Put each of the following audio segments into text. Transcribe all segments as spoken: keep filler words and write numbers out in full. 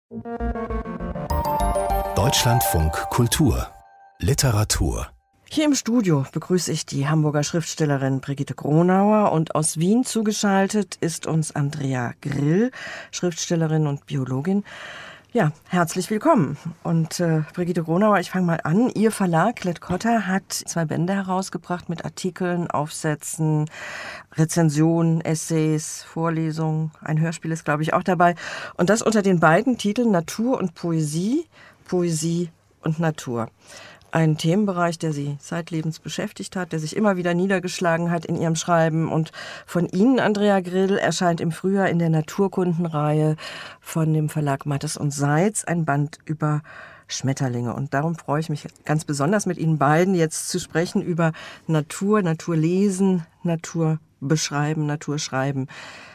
Deutschlandfunk Kultur Literatur. Hier im Studio begrüße ich die Hamburger Schriftstellerin Brigitte Gronauer und aus Wien zugeschaltet ist uns Andrea Grill, Schriftstellerin und Biologin. Ja, herzlich willkommen. Und äh, Brigitte Gronauer, ich fange mal an. Ihr Verlag Klett-Cotta hat zwei Bände herausgebracht mit Artikeln, Aufsätzen, Rezensionen, Essays, Vorlesungen. Ein Hörspiel ist, glaube ich, auch dabei. Und das unter den beiden Titeln Natur und Poesie, Poesie und Natur. Ein Themenbereich, der Sie zeitlebens beschäftigt hat, der sich immer wieder niedergeschlagen hat in Ihrem Schreiben. Und von Ihnen, Andrea Grill, erscheint im Frühjahr in der Naturkundenreihe von dem Verlag Mattes und Seitz ein Band über Schmetterlinge. Und darum freue ich mich ganz besonders, mit Ihnen beiden jetzt zu sprechen über Natur, Naturlesen, Natur beschreiben, Natur schreiben.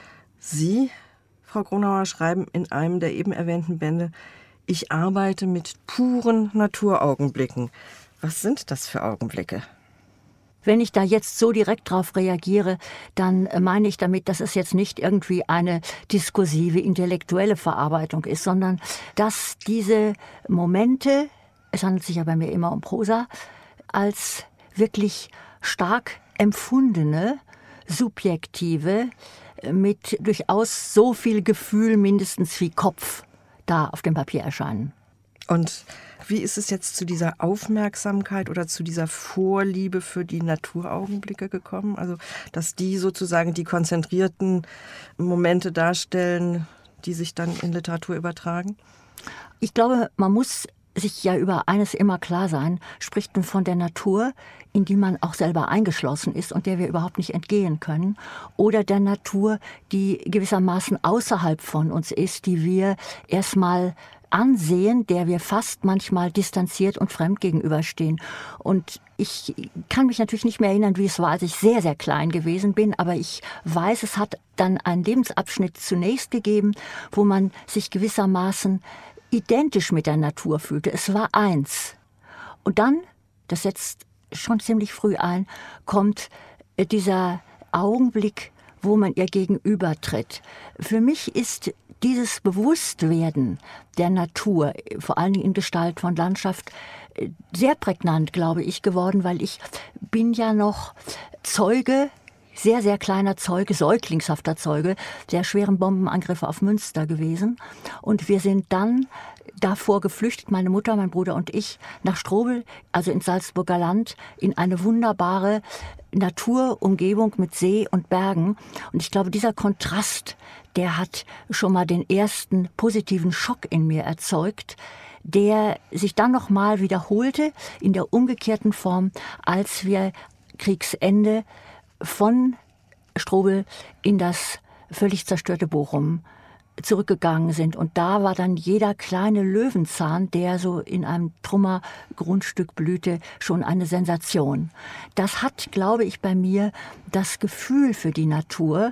Sie, Frau Gronauer, schreiben in einem der eben erwähnten Bände: Ich arbeite mit puren Naturaugenblicken. Was sind das für Augenblicke? Wenn ich da jetzt so direkt drauf reagiere, dann meine ich damit, dass es jetzt nicht irgendwie eine diskursive, intellektuelle Verarbeitung ist, sondern dass diese Momente, es handelt sich ja bei mir immer um Prosa, als wirklich stark empfundene, subjektive, mit durchaus so viel Gefühl mindestens wie Kopf da auf dem Papier erscheinen. Und wie ist es jetzt zu dieser Aufmerksamkeit oder zu dieser Vorliebe für die Naturaugenblicke gekommen? Also, dass die sozusagen die konzentrierten Momente darstellen, die sich dann in Literatur übertragen? Ich glaube, man muss sich ja über eines immer klar sein: Spricht man von der Natur, in die man auch selber eingeschlossen ist und der wir überhaupt nicht entgehen können, oder der Natur, die gewissermaßen außerhalb von uns ist, die wir erstmal ansehen, der wir fast manchmal distanziert und fremd gegenüberstehen. Und ich kann mich natürlich nicht mehr erinnern, wie es war, als ich sehr, sehr klein gewesen bin, aber ich weiß, es hat dann einen Lebensabschnitt zunächst gegeben, wo man sich gewissermaßen identisch mit der Natur fühlte. Es war eins. Und dann, das setzt schon ziemlich früh ein, kommt dieser Augenblick, wo man ihr gegenübertritt. Für mich ist dieses Bewusstwerden der Natur, vor allen Dingen in Gestalt von Landschaft, sehr prägnant, glaube ich, geworden, weil ich bin ja noch Zeuge, sehr, sehr kleiner Zeuge, säuglingshafter Zeuge der schweren Bombenangriffe auf Münster gewesen. Und wir sind dann davor geflüchtet, meine Mutter, mein Bruder und ich, nach Strobel, also ins Salzburger Land, in eine wunderbare Naturumgebung mit See und Bergen. Und ich glaube, dieser Kontrast, der hat schon mal den ersten positiven Schock in mir erzeugt, der sich dann nochmal wiederholte in der umgekehrten Form, als wir Kriegsende von Strobel in das völlig zerstörte Bochum zurückgegangen sind. Und da war dann jeder kleine Löwenzahn, der so in einem Trümmergrundstück blühte, schon eine Sensation. Das hat, glaube ich, bei mir das Gefühl für die Natur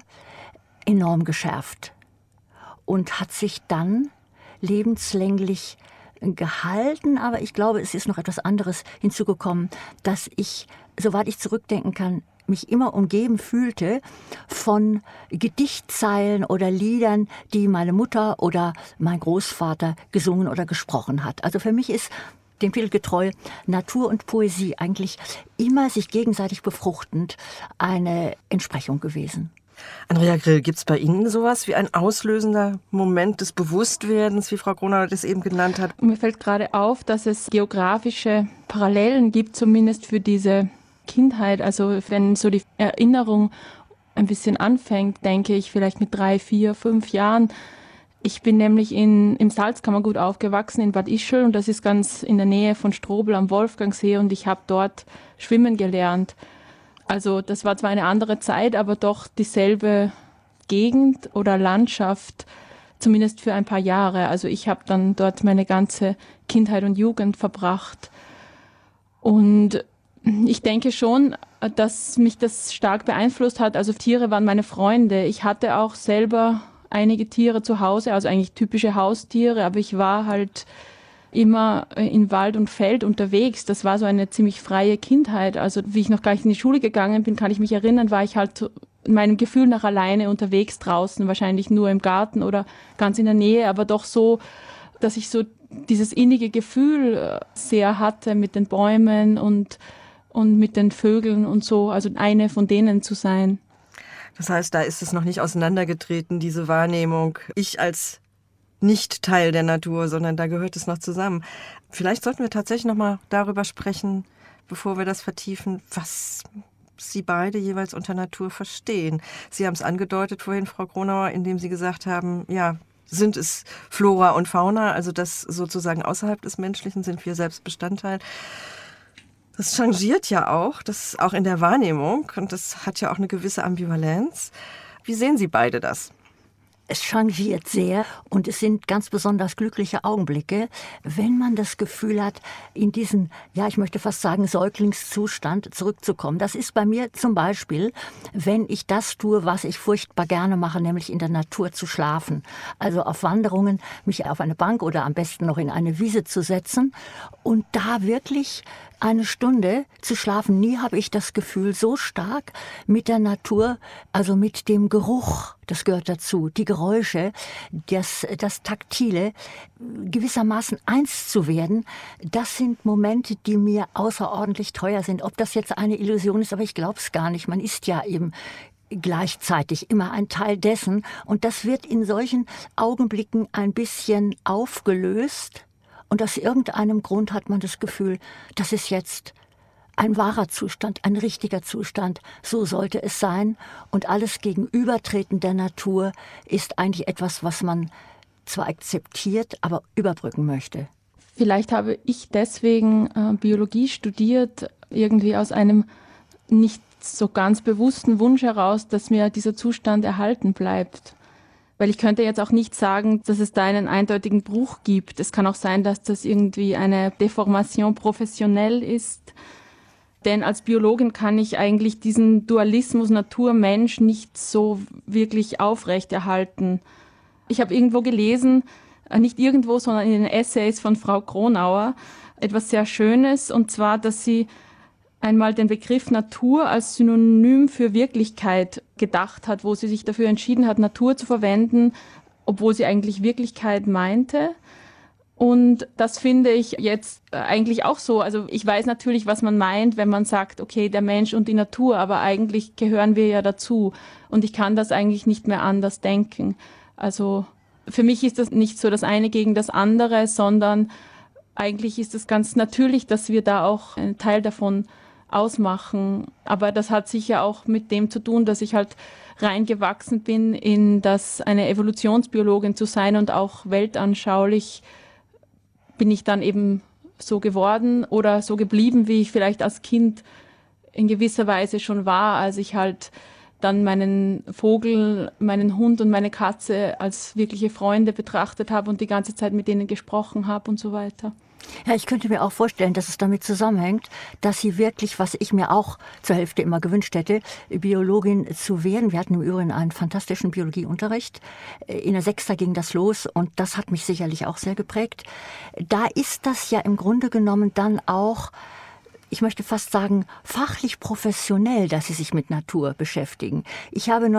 enorm geschärft und hat sich dann lebenslänglich gehalten. Aber ich glaube, es ist noch etwas anderes hinzugekommen, dass ich, soweit ich zurückdenken kann, mich immer umgeben fühlte von Gedichtzeilen oder Liedern, die meine Mutter oder mein Großvater gesungen oder gesprochen hat. Also für mich ist dem Titel getreu Natur und Poesie eigentlich immer sich gegenseitig befruchtend eine Entsprechung gewesen. Andrea Grill, gibt es bei Ihnen sowas wie ein auslösender Moment des Bewusstwerdens, wie Frau Gronauer das eben genannt hat? Mir fällt gerade auf, dass es geografische Parallelen gibt, zumindest für diese Kindheit. Also wenn so die Erinnerung ein bisschen anfängt, denke ich vielleicht mit drei, vier, fünf Jahren. Ich bin nämlich in, im Salzkammergut aufgewachsen in Bad Ischl und das ist ganz in der Nähe von Strobel am Wolfgangsee und ich habe dort schwimmen gelernt. Also das war zwar eine andere Zeit, aber doch dieselbe Gegend oder Landschaft, zumindest für ein paar Jahre. Also ich habe dann dort meine ganze Kindheit und Jugend verbracht. Und ich denke schon, dass mich das stark beeinflusst hat. Also Tiere waren meine Freunde. Ich hatte auch selber einige Tiere zu Hause, also eigentlich typische Haustiere, aber ich war halt immer in Wald und Feld unterwegs. Das war so eine ziemlich freie Kindheit. Also wie ich noch gar nicht in die Schule gegangen bin, kann ich mich erinnern, war ich halt meinem Gefühl nach alleine unterwegs draußen, wahrscheinlich nur im Garten oder ganz in der Nähe, aber doch so dass ich so dieses innige Gefühl sehr hatte mit den Bäumen und, und mit den Vögeln und so, also eine von denen zu sein. Das heißt, da ist es noch nicht auseinandergetreten, diese Wahrnehmung, ich als nicht Teil der Natur, sondern da gehört es noch zusammen. Vielleicht sollten wir tatsächlich noch mal darüber sprechen, bevor wir das vertiefen, was Sie beide jeweils unter Natur verstehen. Sie haben es angedeutet vorhin, Frau Gronauer, indem Sie gesagt haben, ja, sind es Flora und Fauna, also das sozusagen außerhalb des Menschlichen, sind wir selbst Bestandteil. Das changiert ja auch, das auch in der Wahrnehmung, und das hat ja auch eine gewisse Ambivalenz. Wie sehen Sie beide das? Es changiert sehr und es sind ganz besonders glückliche Augenblicke, wenn man das Gefühl hat, in diesen, ja, ich möchte fast sagen, Säuglingszustand zurückzukommen. Das ist bei mir zum Beispiel, wenn ich das tue, was ich furchtbar gerne mache, nämlich in der Natur zu schlafen. Also auf Wanderungen, mich auf eine Bank oder am besten noch in eine Wiese zu setzen und da wirklich eine Stunde zu schlafen. Nie habe ich das Gefühl so stark mit der Natur, also mit dem Geruch, das gehört dazu, die Geräusche, das, das Taktile, gewissermaßen eins zu werden. Das sind Momente, die mir außerordentlich teuer sind. Ob das jetzt eine Illusion ist, aber ich glaube es gar nicht. Man ist ja eben gleichzeitig immer ein Teil dessen. Und das wird in solchen Augenblicken ein bisschen aufgelöst. Und aus irgendeinem Grund hat man das Gefühl, das ist jetzt ein wahrer Zustand, ein richtiger Zustand. So sollte es sein. Und alles Gegenübertreten der Natur ist eigentlich etwas, was man zwar akzeptiert, aber überbrücken möchte. Vielleicht habe ich deswegen äh, Biologie studiert, irgendwie aus einem nicht so ganz bewussten Wunsch heraus, dass mir dieser Zustand erhalten bleibt. Weil ich könnte jetzt auch nicht sagen, dass es da einen eindeutigen Bruch gibt. Es kann auch sein, dass das irgendwie eine Deformation professionell ist. Denn als Biologin kann ich eigentlich diesen Dualismus Natur-Mensch nicht so wirklich aufrechterhalten. Ich habe irgendwo gelesen, nicht irgendwo, sondern in den Essays von Frau Gronauer, etwas sehr Schönes, und zwar, dass sie einmal den Begriff Natur als Synonym für Wirklichkeit gedacht hat, wo sie sich dafür entschieden hat, Natur zu verwenden, obwohl sie eigentlich Wirklichkeit meinte. Und das finde ich jetzt eigentlich auch so. Also ich weiß natürlich, was man meint, wenn man sagt, okay, der Mensch und die Natur, aber eigentlich gehören wir ja dazu. Und ich kann das eigentlich nicht mehr anders denken. Also für mich ist das nicht so das eine gegen das andere, sondern eigentlich ist es ganz natürlich, dass wir da auch einen Teil davon ausmachen. Aber das hat sicher auch mit dem zu tun, dass ich halt reingewachsen bin in das, eine Evolutionsbiologin zu sein, und auch weltanschaulich bin ich dann eben so geworden oder so geblieben, wie ich vielleicht als Kind in gewisser Weise schon war, als ich halt dann meinen Vogel, meinen Hund und meine Katze als wirkliche Freunde betrachtet habe und die ganze Zeit mit denen gesprochen habe und so weiter. Ja, ich könnte mir auch vorstellen, dass es damit zusammenhängt, dass sie wirklich, was ich mir auch zur Hälfte immer gewünscht hätte, Biologin zu werden. Wir hatten im Übrigen einen fantastischen Biologieunterricht. In der Sechster ging das los und das hat mich sicherlich auch sehr geprägt. Da ist das ja im Grunde genommen dann auch, ich möchte fast sagen, fachlich professionell, dass sie sich mit Natur beschäftigen. Ich habe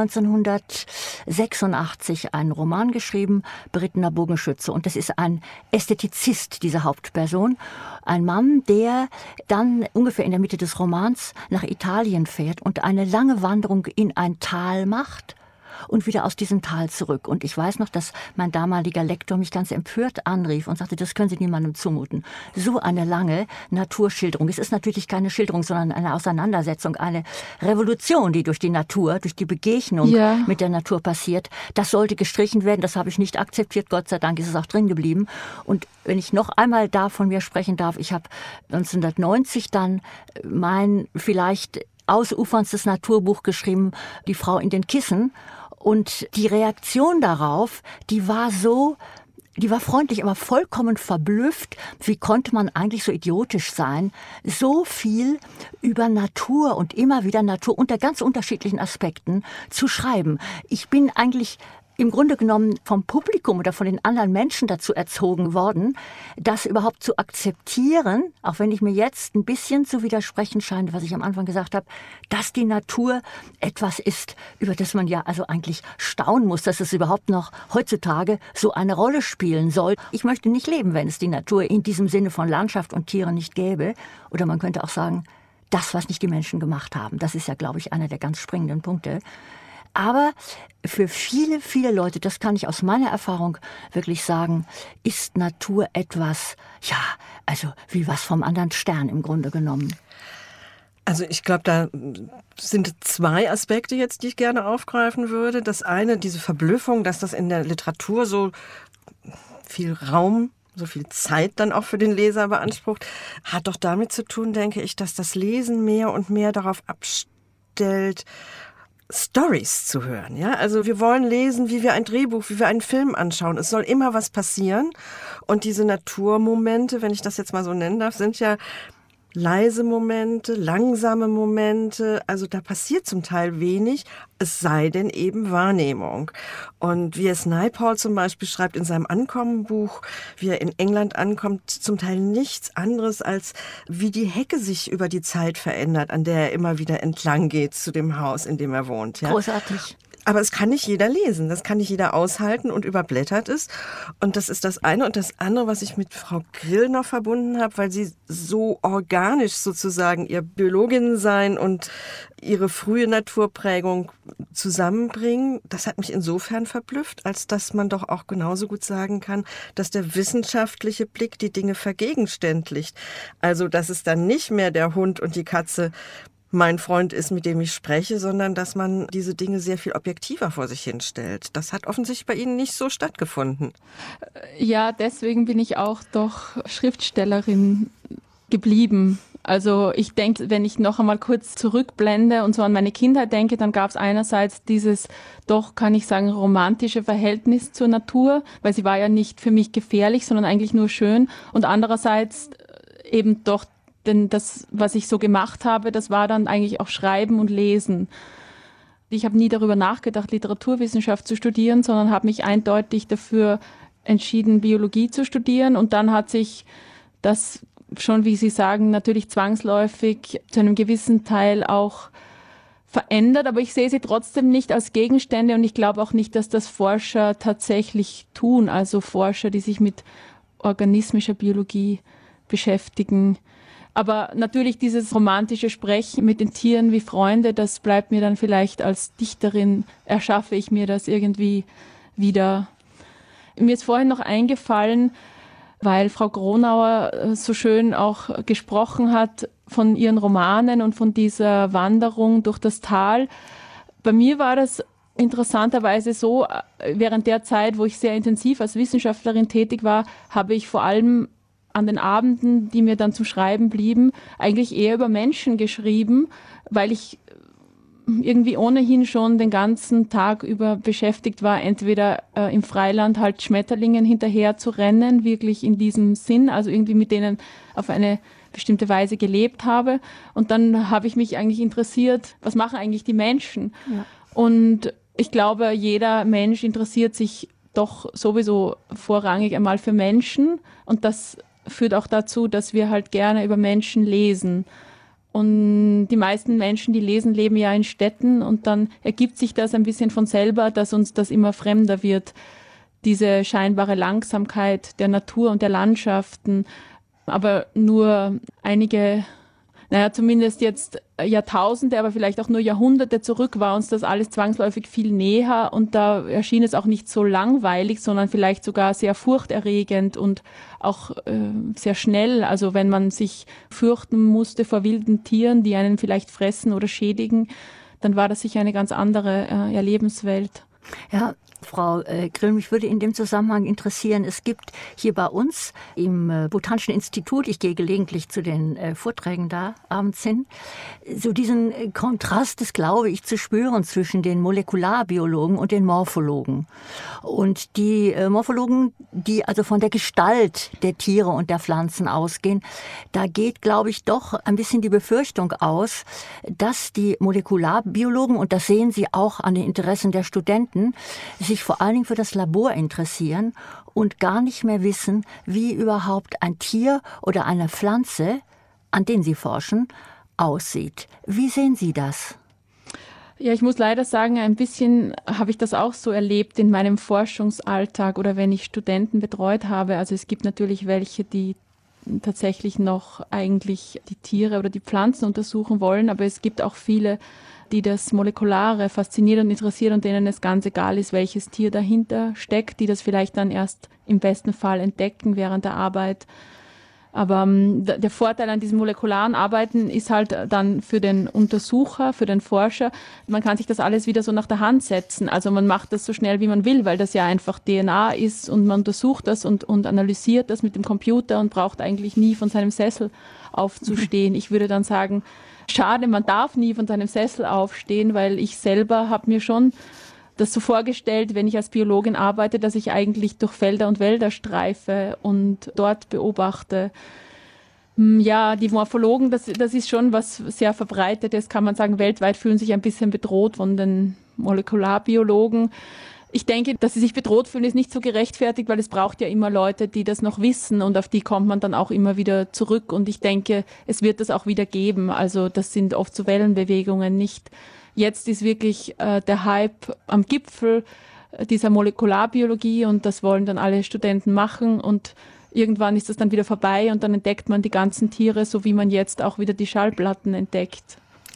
neunzehnhundertsechsundachtzig einen Roman geschrieben, Berittener Bogenschütze. Und das ist ein Ästhetizist, diese Hauptperson. Ein Mann, der dann ungefähr in der Mitte des Romans nach Italien fährt und eine lange Wanderung in ein Tal macht und wieder aus diesem Tal zurück. Und ich weiß noch, dass mein damaliger Lektor mich ganz empört anrief und sagte, das können Sie niemandem zumuten. So eine lange Naturschilderung. Es ist natürlich keine Schilderung, sondern eine Auseinandersetzung, eine Revolution, die durch die Natur, durch die Begegnung ja. mit der Natur passiert. Das sollte gestrichen werden. Das habe ich nicht akzeptiert. Gott sei Dank ist es auch drin geblieben. Und wenn ich noch einmal da von mir sprechen darf, ich habe neunzehnhundertneunzig dann mein vielleicht ausuferndstes Naturbuch geschrieben, Die Frau in den Kissen. Und die Reaktion darauf, die war so, die war freundlich, aber vollkommen verblüfft. Wie konnte man eigentlich so idiotisch sein, so viel über Natur und immer wieder Natur unter ganz unterschiedlichen Aspekten zu schreiben? Ich bin eigentlich im Grunde genommen vom Publikum oder von den anderen Menschen dazu erzogen worden, das überhaupt zu akzeptieren, auch wenn ich mir jetzt ein bisschen zu widersprechen scheine, was ich am Anfang gesagt habe, dass die Natur etwas ist, über das man ja also eigentlich staunen muss, dass es überhaupt noch heutzutage so eine Rolle spielen soll. Ich möchte nicht leben, wenn es die Natur in diesem Sinne von Landschaft und Tieren nicht gäbe. Oder man könnte auch sagen, das, was nicht die Menschen gemacht haben. Das ist ja, glaube ich, einer der ganz springenden Punkte. Aber für viele, viele Leute, das kann ich aus meiner Erfahrung wirklich sagen, ist Natur etwas, ja, also wie was vom anderen Stern im Grunde genommen. Also ich glaube, da sind zwei Aspekte jetzt, die ich gerne aufgreifen würde. Das eine, diese Verblüffung, dass das in der Literatur so viel Raum, so viel Zeit dann auch für den Leser beansprucht, hat doch damit zu tun, denke ich, dass das Lesen mehr und mehr darauf abstellt, Storys zu hören. Ja? Also wir wollen lesen, wie wir ein Drehbuch, wie wir einen Film anschauen. Es soll immer was passieren. Und diese Naturmomente, wenn ich das jetzt mal so nennen darf, sind ja leise Momente, langsame Momente, also da passiert zum Teil wenig, es sei denn eben Wahrnehmung. Und wie es Naipaul zum Beispiel schreibt in seinem Ankommenbuch, wie er in England ankommt, zum Teil nichts anderes als wie die Hecke sich über die Zeit verändert, an der er immer wieder entlang geht zu dem Haus, in dem er wohnt. Ja? Großartig. Aber es kann nicht jeder lesen, das kann nicht jeder aushalten und überblättert es. Und das ist das eine. Und das andere, was ich mit Frau Grill noch verbunden habe, weil sie so organisch sozusagen ihr Biologinnensein und ihre frühe Naturprägung zusammenbringen, das hat mich insofern verblüfft, als dass man doch auch genauso gut sagen kann, dass der wissenschaftliche Blick die Dinge vergegenständlicht. Also, dass es dann nicht mehr der Hund und die Katze mein Freund ist, mit dem ich spreche, sondern dass man diese Dinge sehr viel objektiver vor sich hinstellt. Das hat offensichtlich bei Ihnen nicht so stattgefunden. Ja, deswegen bin ich auch doch Schriftstellerin geblieben. Also ich denke, wenn ich noch einmal kurz zurückblende und so an meine Kindheit denke, dann gab es einerseits dieses doch, kann ich sagen, romantische Verhältnis zur Natur, weil sie war ja nicht für mich gefährlich, sondern eigentlich nur schön. Und andererseits eben doch, denn das, was ich so gemacht habe, das war dann eigentlich auch Schreiben und Lesen. Ich habe nie darüber nachgedacht, Literaturwissenschaft zu studieren, sondern habe mich eindeutig dafür entschieden, Biologie zu studieren. Und dann hat sich das schon, wie Sie sagen, natürlich zwangsläufig zu einem gewissen Teil auch verändert. Aber ich sehe sie trotzdem nicht als Gegenstände und ich glaube auch nicht, dass das Forscher tatsächlich tun. Also Forscher, die sich mit organismischer Biologie beschäftigen. Aber natürlich dieses romantische Sprechen mit den Tieren wie Freunde, das bleibt mir dann vielleicht als Dichterin, erschaffe ich mir das irgendwie wieder. Mir ist vorhin noch eingefallen, weil Frau Gronauer so schön auch gesprochen hat von ihren Romanen und von dieser Wanderung durch das Tal. Bei mir war das interessanterweise so, während der Zeit, wo ich sehr intensiv als Wissenschaftlerin tätig war, habe ich vor allem an den Abenden, die mir dann zum Schreiben blieben, eigentlich eher über Menschen geschrieben, weil ich irgendwie ohnehin schon den ganzen Tag über beschäftigt war, entweder äh, im Freiland halt Schmetterlingen hinterher zu rennen, wirklich in diesem Sinn, also irgendwie mit denen auf eine bestimmte Weise gelebt habe. Und dann habe ich mich eigentlich interessiert, was machen eigentlich die Menschen? Ja. Und ich glaube, jeder Mensch interessiert sich doch sowieso vorrangig einmal für Menschen und das führt auch dazu, dass wir halt gerne über Menschen lesen. Und die meisten Menschen, die lesen, leben ja in Städten und dann ergibt sich das ein bisschen von selber, dass uns das immer fremder wird, diese scheinbare Langsamkeit der Natur und der Landschaften. Aber nur einige, naja, zumindest jetzt Jahrtausende, aber vielleicht auch nur Jahrhunderte zurück war uns das alles zwangsläufig viel näher und da erschien es auch nicht so langweilig, sondern vielleicht sogar sehr furchterregend und auch äh, sehr schnell. Also wenn man sich fürchten musste vor wilden Tieren, die einen vielleicht fressen oder schädigen, dann war das sicher eine ganz andere äh, ja, Lebenswelt. Ja, Frau äh, Grill, mich würde in dem Zusammenhang interessieren, es gibt hier bei uns im äh, Botanischen Institut, ich gehe gelegentlich zu den äh, Vorträgen da abends hin, so diesen äh, Kontrast, das glaube ich, zu spüren zwischen den Molekularbiologen und den Morphologen. Und die äh, Morphologen, die also von der Gestalt der Tiere und der Pflanzen ausgehen, da geht, glaube ich, doch ein bisschen die Befürchtung aus, dass die Molekularbiologen, und das sehen Sie auch an den Interessen der Studenten, sich vor allen Dingen für das Labor interessieren und gar nicht mehr wissen, wie überhaupt ein Tier oder eine Pflanze, an denen sie forschen, aussieht. Wie sehen Sie das? Ja, ich muss leider sagen, ein bisschen habe ich das auch so erlebt in meinem Forschungsalltag oder wenn ich Studenten betreut habe. Also es gibt natürlich welche, die tatsächlich noch eigentlich die Tiere oder die Pflanzen untersuchen wollen, aber es gibt auch viele, die das Molekulare fasziniert und interessiert und denen es ganz egal ist, welches Tier dahinter steckt, die das vielleicht dann erst im besten Fall entdecken während der Arbeit. Aber um, der Vorteil an diesem molekularen Arbeiten ist halt dann für den Untersucher, für den Forscher, man kann sich das alles wieder so nach der Hand setzen. Also man macht das so schnell, wie man will, weil das ja einfach D N A ist und man untersucht das und, und analysiert das mit dem Computer und braucht eigentlich nie von seinem Sessel aufzustehen. Ich würde dann sagen, schade, man darf nie von seinem Sessel aufstehen, weil ich selber habe mir schon das so vorgestellt, wenn ich als Biologin arbeite, dass ich eigentlich durch Felder und Wälder streife und dort beobachte. Ja, die Morphologen, das, das ist schon was sehr Verbreitetes, kann man sagen, weltweit fühlen sich ein bisschen bedroht von den Molekularbiologen. Ich denke, dass sie sich bedroht fühlen, ist nicht so gerechtfertigt, weil es braucht ja immer Leute, die das noch wissen und auf die kommt man dann auch immer wieder zurück. Und ich denke, es wird das auch wieder geben. Also das sind oft so Wellenbewegungen, nicht. Jetzt ist wirklich äh, der Hype am Gipfel äh, dieser Molekularbiologie und das wollen dann alle Studenten machen und irgendwann ist das dann wieder vorbei und dann entdeckt man die ganzen Tiere, so wie man jetzt auch wieder die Schallplatten entdeckt.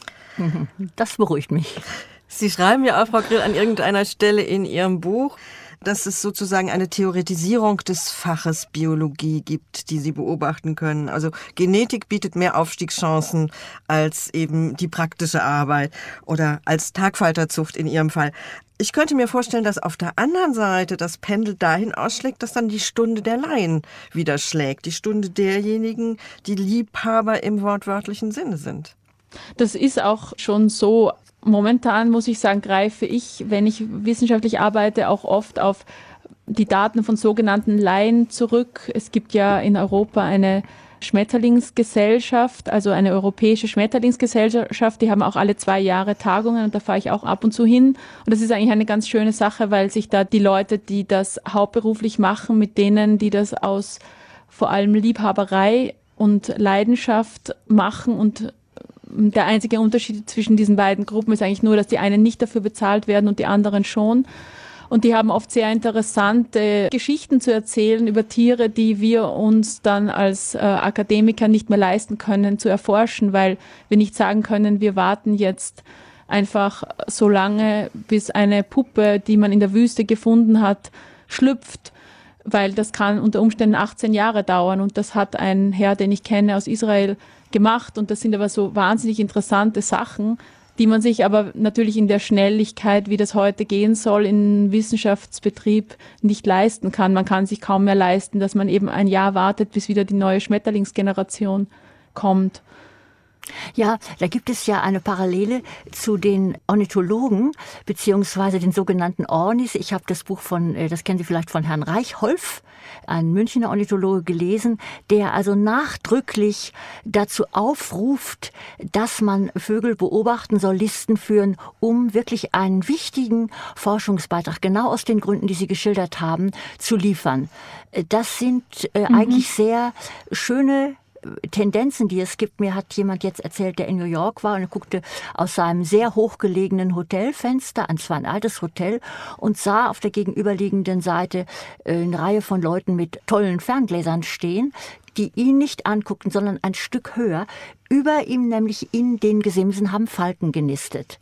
Das beruhigt mich. Sie schreiben ja auch, Frau Grill, an irgendeiner Stelle in Ihrem Buch, dass es sozusagen eine Theoretisierung des Faches Biologie gibt, die Sie beobachten können. Also Genetik bietet mehr Aufstiegschancen als eben die praktische Arbeit oder als Tagfalterzucht in Ihrem Fall. Ich könnte mir vorstellen, dass auf der anderen Seite das Pendel dahin ausschlägt, dass dann die Stunde der Laien wieder schlägt, die Stunde derjenigen, die Liebhaber im wortwörtlichen Sinne sind. Das ist auch schon so. Momentan muss ich sagen, greife ich, wenn ich wissenschaftlich arbeite, auch oft auf die Daten von sogenannten Laien zurück. Es gibt ja in Europa eine Schmetterlingsgesellschaft, also eine europäische Schmetterlingsgesellschaft. Die haben auch alle zwei Jahre Tagungen und da fahre ich auch ab und zu hin. Und das ist eigentlich eine ganz schöne Sache, weil sich da die Leute, die das hauptberuflich machen, mit denen, die das aus vor allem Liebhaberei und Leidenschaft machen und der einzige Unterschied zwischen diesen beiden Gruppen ist eigentlich nur, dass die einen nicht dafür bezahlt werden und die anderen schon. Und die haben oft sehr interessante Geschichten zu erzählen über Tiere, die wir uns dann als äh, Akademiker nicht mehr leisten können zu erforschen, weil wir nicht sagen können, wir warten jetzt einfach so lange, bis eine Puppe, die man in der Wüste gefunden hat, schlüpft, weil das kann unter Umständen achtzehn Jahre dauern. Und das hat ein Herr, den ich kenne aus Israel, gemacht und das sind aber so wahnsinnig interessante Sachen, die man sich aber natürlich in der Schnelligkeit, wie das heute gehen soll, in Wissenschaftsbetrieb nicht leisten kann. Man kann sich kaum mehr leisten, dass man eben ein Jahr wartet, bis wieder die neue Schmetterlingsgeneration kommt. Ja, da gibt es ja eine Parallele zu den Ornithologen beziehungsweise den sogenannten Ornis. Ich habe das Buch von, das kennen Sie vielleicht von Herrn Reichholf, ein Münchner Ornithologe, gelesen, der also nachdrücklich dazu aufruft, dass man Vögel beobachten soll, Listen führen, um wirklich einen wichtigen Forschungsbeitrag, genau aus den Gründen, die Sie geschildert haben, zu liefern. Das sind äh, mhm. eigentlich sehr schöne Tendenzen, die es gibt. Mir hat jemand jetzt erzählt, der in New York war und er guckte aus seinem sehr hochgelegenen Hotelfenster an, zwar ein altes Hotel, und sah auf der gegenüberliegenden Seite eine Reihe von Leuten mit tollen Ferngläsern stehen, die ihn nicht anguckten, sondern ein Stück höher. Über ihm, nämlich in den Gesimsen, haben Falken genistet.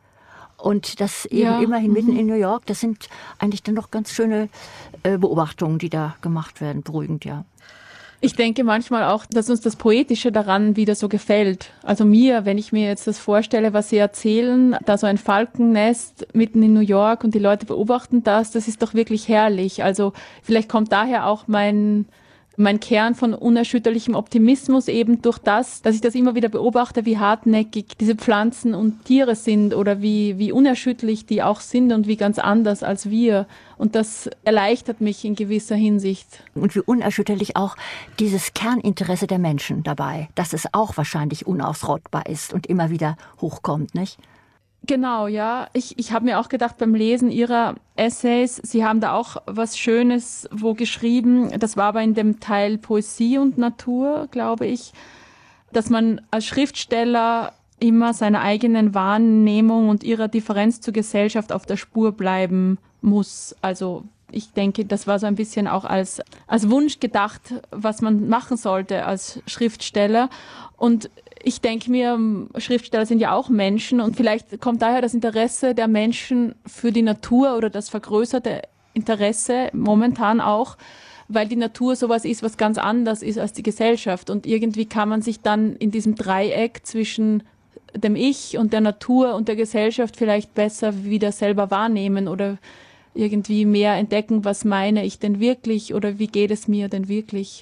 Und das eben ja. immerhin mitten in New York, das sind eigentlich dann doch ganz schöne Beobachtungen, die da gemacht werden. Beruhigend, ja. Ich denke manchmal auch, dass uns das Poetische daran wieder so gefällt. Also mir, wenn ich mir jetzt das vorstelle, was Sie erzählen, da so ein Falkennest mitten in New York und die Leute beobachten das, das ist doch wirklich herrlich. Also vielleicht kommt daher auch mein mein Kern von unerschütterlichem Optimismus eben durch das, dass ich das immer wieder beobachte, wie hartnäckig diese Pflanzen und Tiere sind oder wie, wie unerschütterlich die auch sind und wie ganz anders als wir. Und das erleichtert mich in gewisser Hinsicht. Und wie unerschütterlich auch dieses Kerninteresse der Menschen dabei, dass es auch wahrscheinlich unausrottbar ist und immer wieder hochkommt, nicht? Genau, ja. Ich, ich habe mir auch gedacht beim Lesen Ihrer Essays, Sie haben da auch was Schönes wo geschrieben, das war aber in dem Teil Poesie und Natur, glaube ich, dass man als Schriftsteller immer seiner eigenen Wahrnehmung und ihrer Differenz zur Gesellschaft auf der Spur bleiben muss. Also ich denke, das war so ein bisschen auch als, als Wunsch gedacht, was man machen sollte als Schriftsteller. Und ich denke mir, Schriftsteller sind ja auch Menschen und vielleicht kommt daher das Interesse der Menschen für die Natur oder das vergrößerte Interesse momentan auch, weil die Natur sowas ist, was ganz anders ist als die Gesellschaft. Und irgendwie kann man sich dann in diesem Dreieck zwischen dem Ich und der Natur und der Gesellschaft vielleicht besser wieder selber wahrnehmen oder irgendwie mehr entdecken, was meine ich denn wirklich oder wie geht es mir denn wirklich?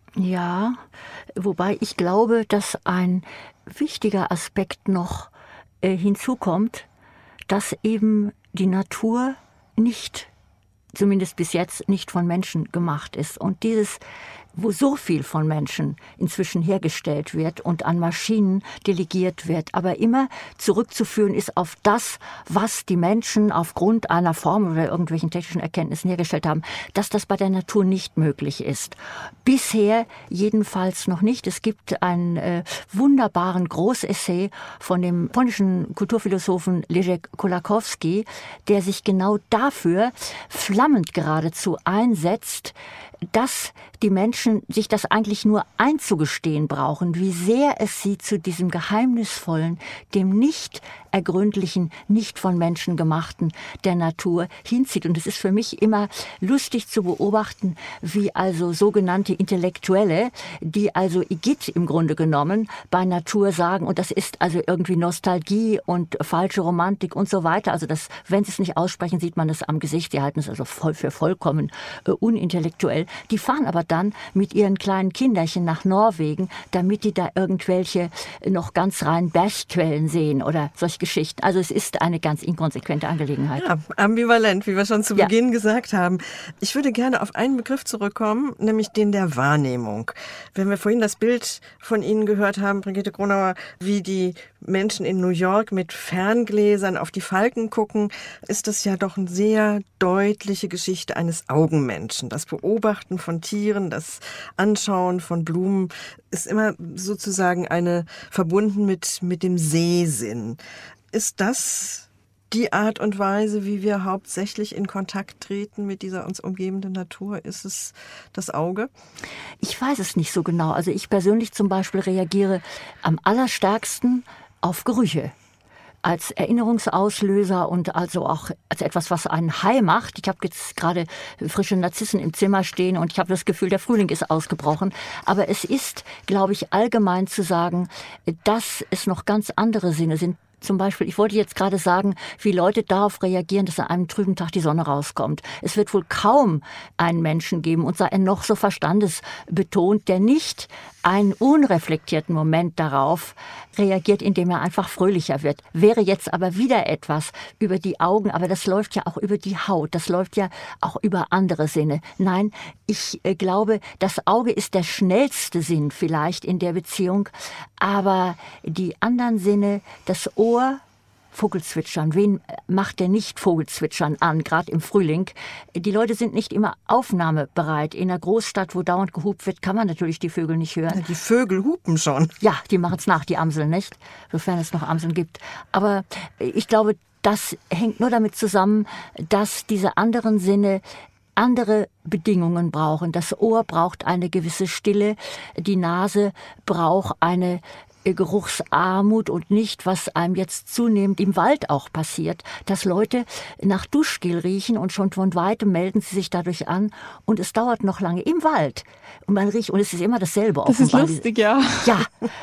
Ja, wobei ich glaube, dass ein wichtiger Aspekt noch äh, hinzukommt, dass eben die Natur nicht, zumindest bis jetzt, nicht von Menschen gemacht ist. Und dieses, wo so viel von Menschen inzwischen hergestellt wird und an Maschinen delegiert wird, aber immer zurückzuführen ist auf das, was die Menschen aufgrund einer Formel oder irgendwelchen technischen Erkenntnissen hergestellt haben, dass das bei der Natur nicht möglich ist. Bisher jedenfalls noch nicht. Es gibt einen äh, wunderbaren Großessay von dem polnischen Kulturphilosophen Leszek Kolakowski, der sich genau dafür flammend geradezu einsetzt, dass die Menschen sich das eigentlich nur einzugestehen brauchen, wie sehr es sie zu diesem geheimnisvollen, dem nicht ergründlichen, nicht von Menschen gemachten der Natur hinzieht. Und es ist für mich immer lustig zu beobachten, wie also sogenannte Intellektuelle, die also Igitt im Grunde genommen bei Natur sagen, und das ist also irgendwie Nostalgie und falsche Romantik und so weiter. Also das, wenn sie es nicht aussprechen, sieht man es am Gesicht. Die halten es also voll für vollkommen äh, unintellektuell. Die fahren aber dann mit ihren kleinen Kinderchen nach Norwegen, damit die da irgendwelche noch ganz reinen Bergquellen sehen oder solche Geschichten. Also es ist eine ganz inkonsequente Angelegenheit. Ja, ambivalent, wie wir schon zu Ja. Beginn gesagt haben. Ich würde gerne auf einen Begriff zurückkommen, nämlich den der Wahrnehmung. Wenn wir vorhin das Bild von Ihnen gehört haben, Brigitte Gronauer, wie die Menschen in New York mit Ferngläsern auf die Falken gucken, ist das ja doch eine sehr deutliche Geschichte eines Augenmenschen. Das Beobachten von Tieren, das Anschauen von Blumen ist immer sozusagen eine verbunden mit, mit dem Sehsinn. Ist das die Art und Weise, wie wir hauptsächlich in Kontakt treten mit dieser uns umgebenden Natur? Ist es das Auge? Ich weiß es nicht so genau. Also ich persönlich zum Beispiel reagiere am allerstärksten auf Gerüche. Als Erinnerungsauslöser und also auch als etwas, was einen high macht. Ich habe jetzt gerade frische Narzissen im Zimmer stehen und ich habe das Gefühl, der Frühling ist ausgebrochen. Aber es ist, glaube ich, allgemein zu sagen, dass es noch ganz andere Sinne sind. Zum Beispiel, ich wollte jetzt gerade sagen, wie Leute darauf reagieren, dass an einem trüben Tag die Sonne rauskommt. Es wird wohl kaum einen Menschen geben, und sei er noch so verstandesbetont, der nicht einen unreflektierten Moment darauf reagiert, indem er einfach fröhlicher wird. Wäre jetzt aber wieder etwas über die Augen, aber das läuft ja auch über die Haut, das läuft ja auch über andere Sinne. Nein, ich äh, glaube, das Auge ist der schnellste Sinn vielleicht in der Beziehung, aber die anderen Sinne, das Ohr, Vogelzwitschern. Wen macht der nicht Vogelzwitschern an, gerade im Frühling? Die Leute sind nicht immer aufnahmebereit. In einer Großstadt, wo dauernd gehupt wird, kann man natürlich die Vögel nicht hören. Die Vögel hupen schon. Ja, die machen es nach, die Amseln nicht, sofern es noch Amseln gibt. Aber ich glaube, das hängt nur damit zusammen, dass diese anderen Sinne andere Bedingungen brauchen. Das Ohr braucht eine gewisse Stille, die Nase braucht eine Geruchsarmut und nicht, was einem jetzt zunehmend im Wald auch passiert, dass Leute nach Duschgel riechen und schon von Weitem melden sie sich dadurch an und es dauert noch lange im Wald und man riecht und es ist immer dasselbe. Das ist lustig, ja. Ja.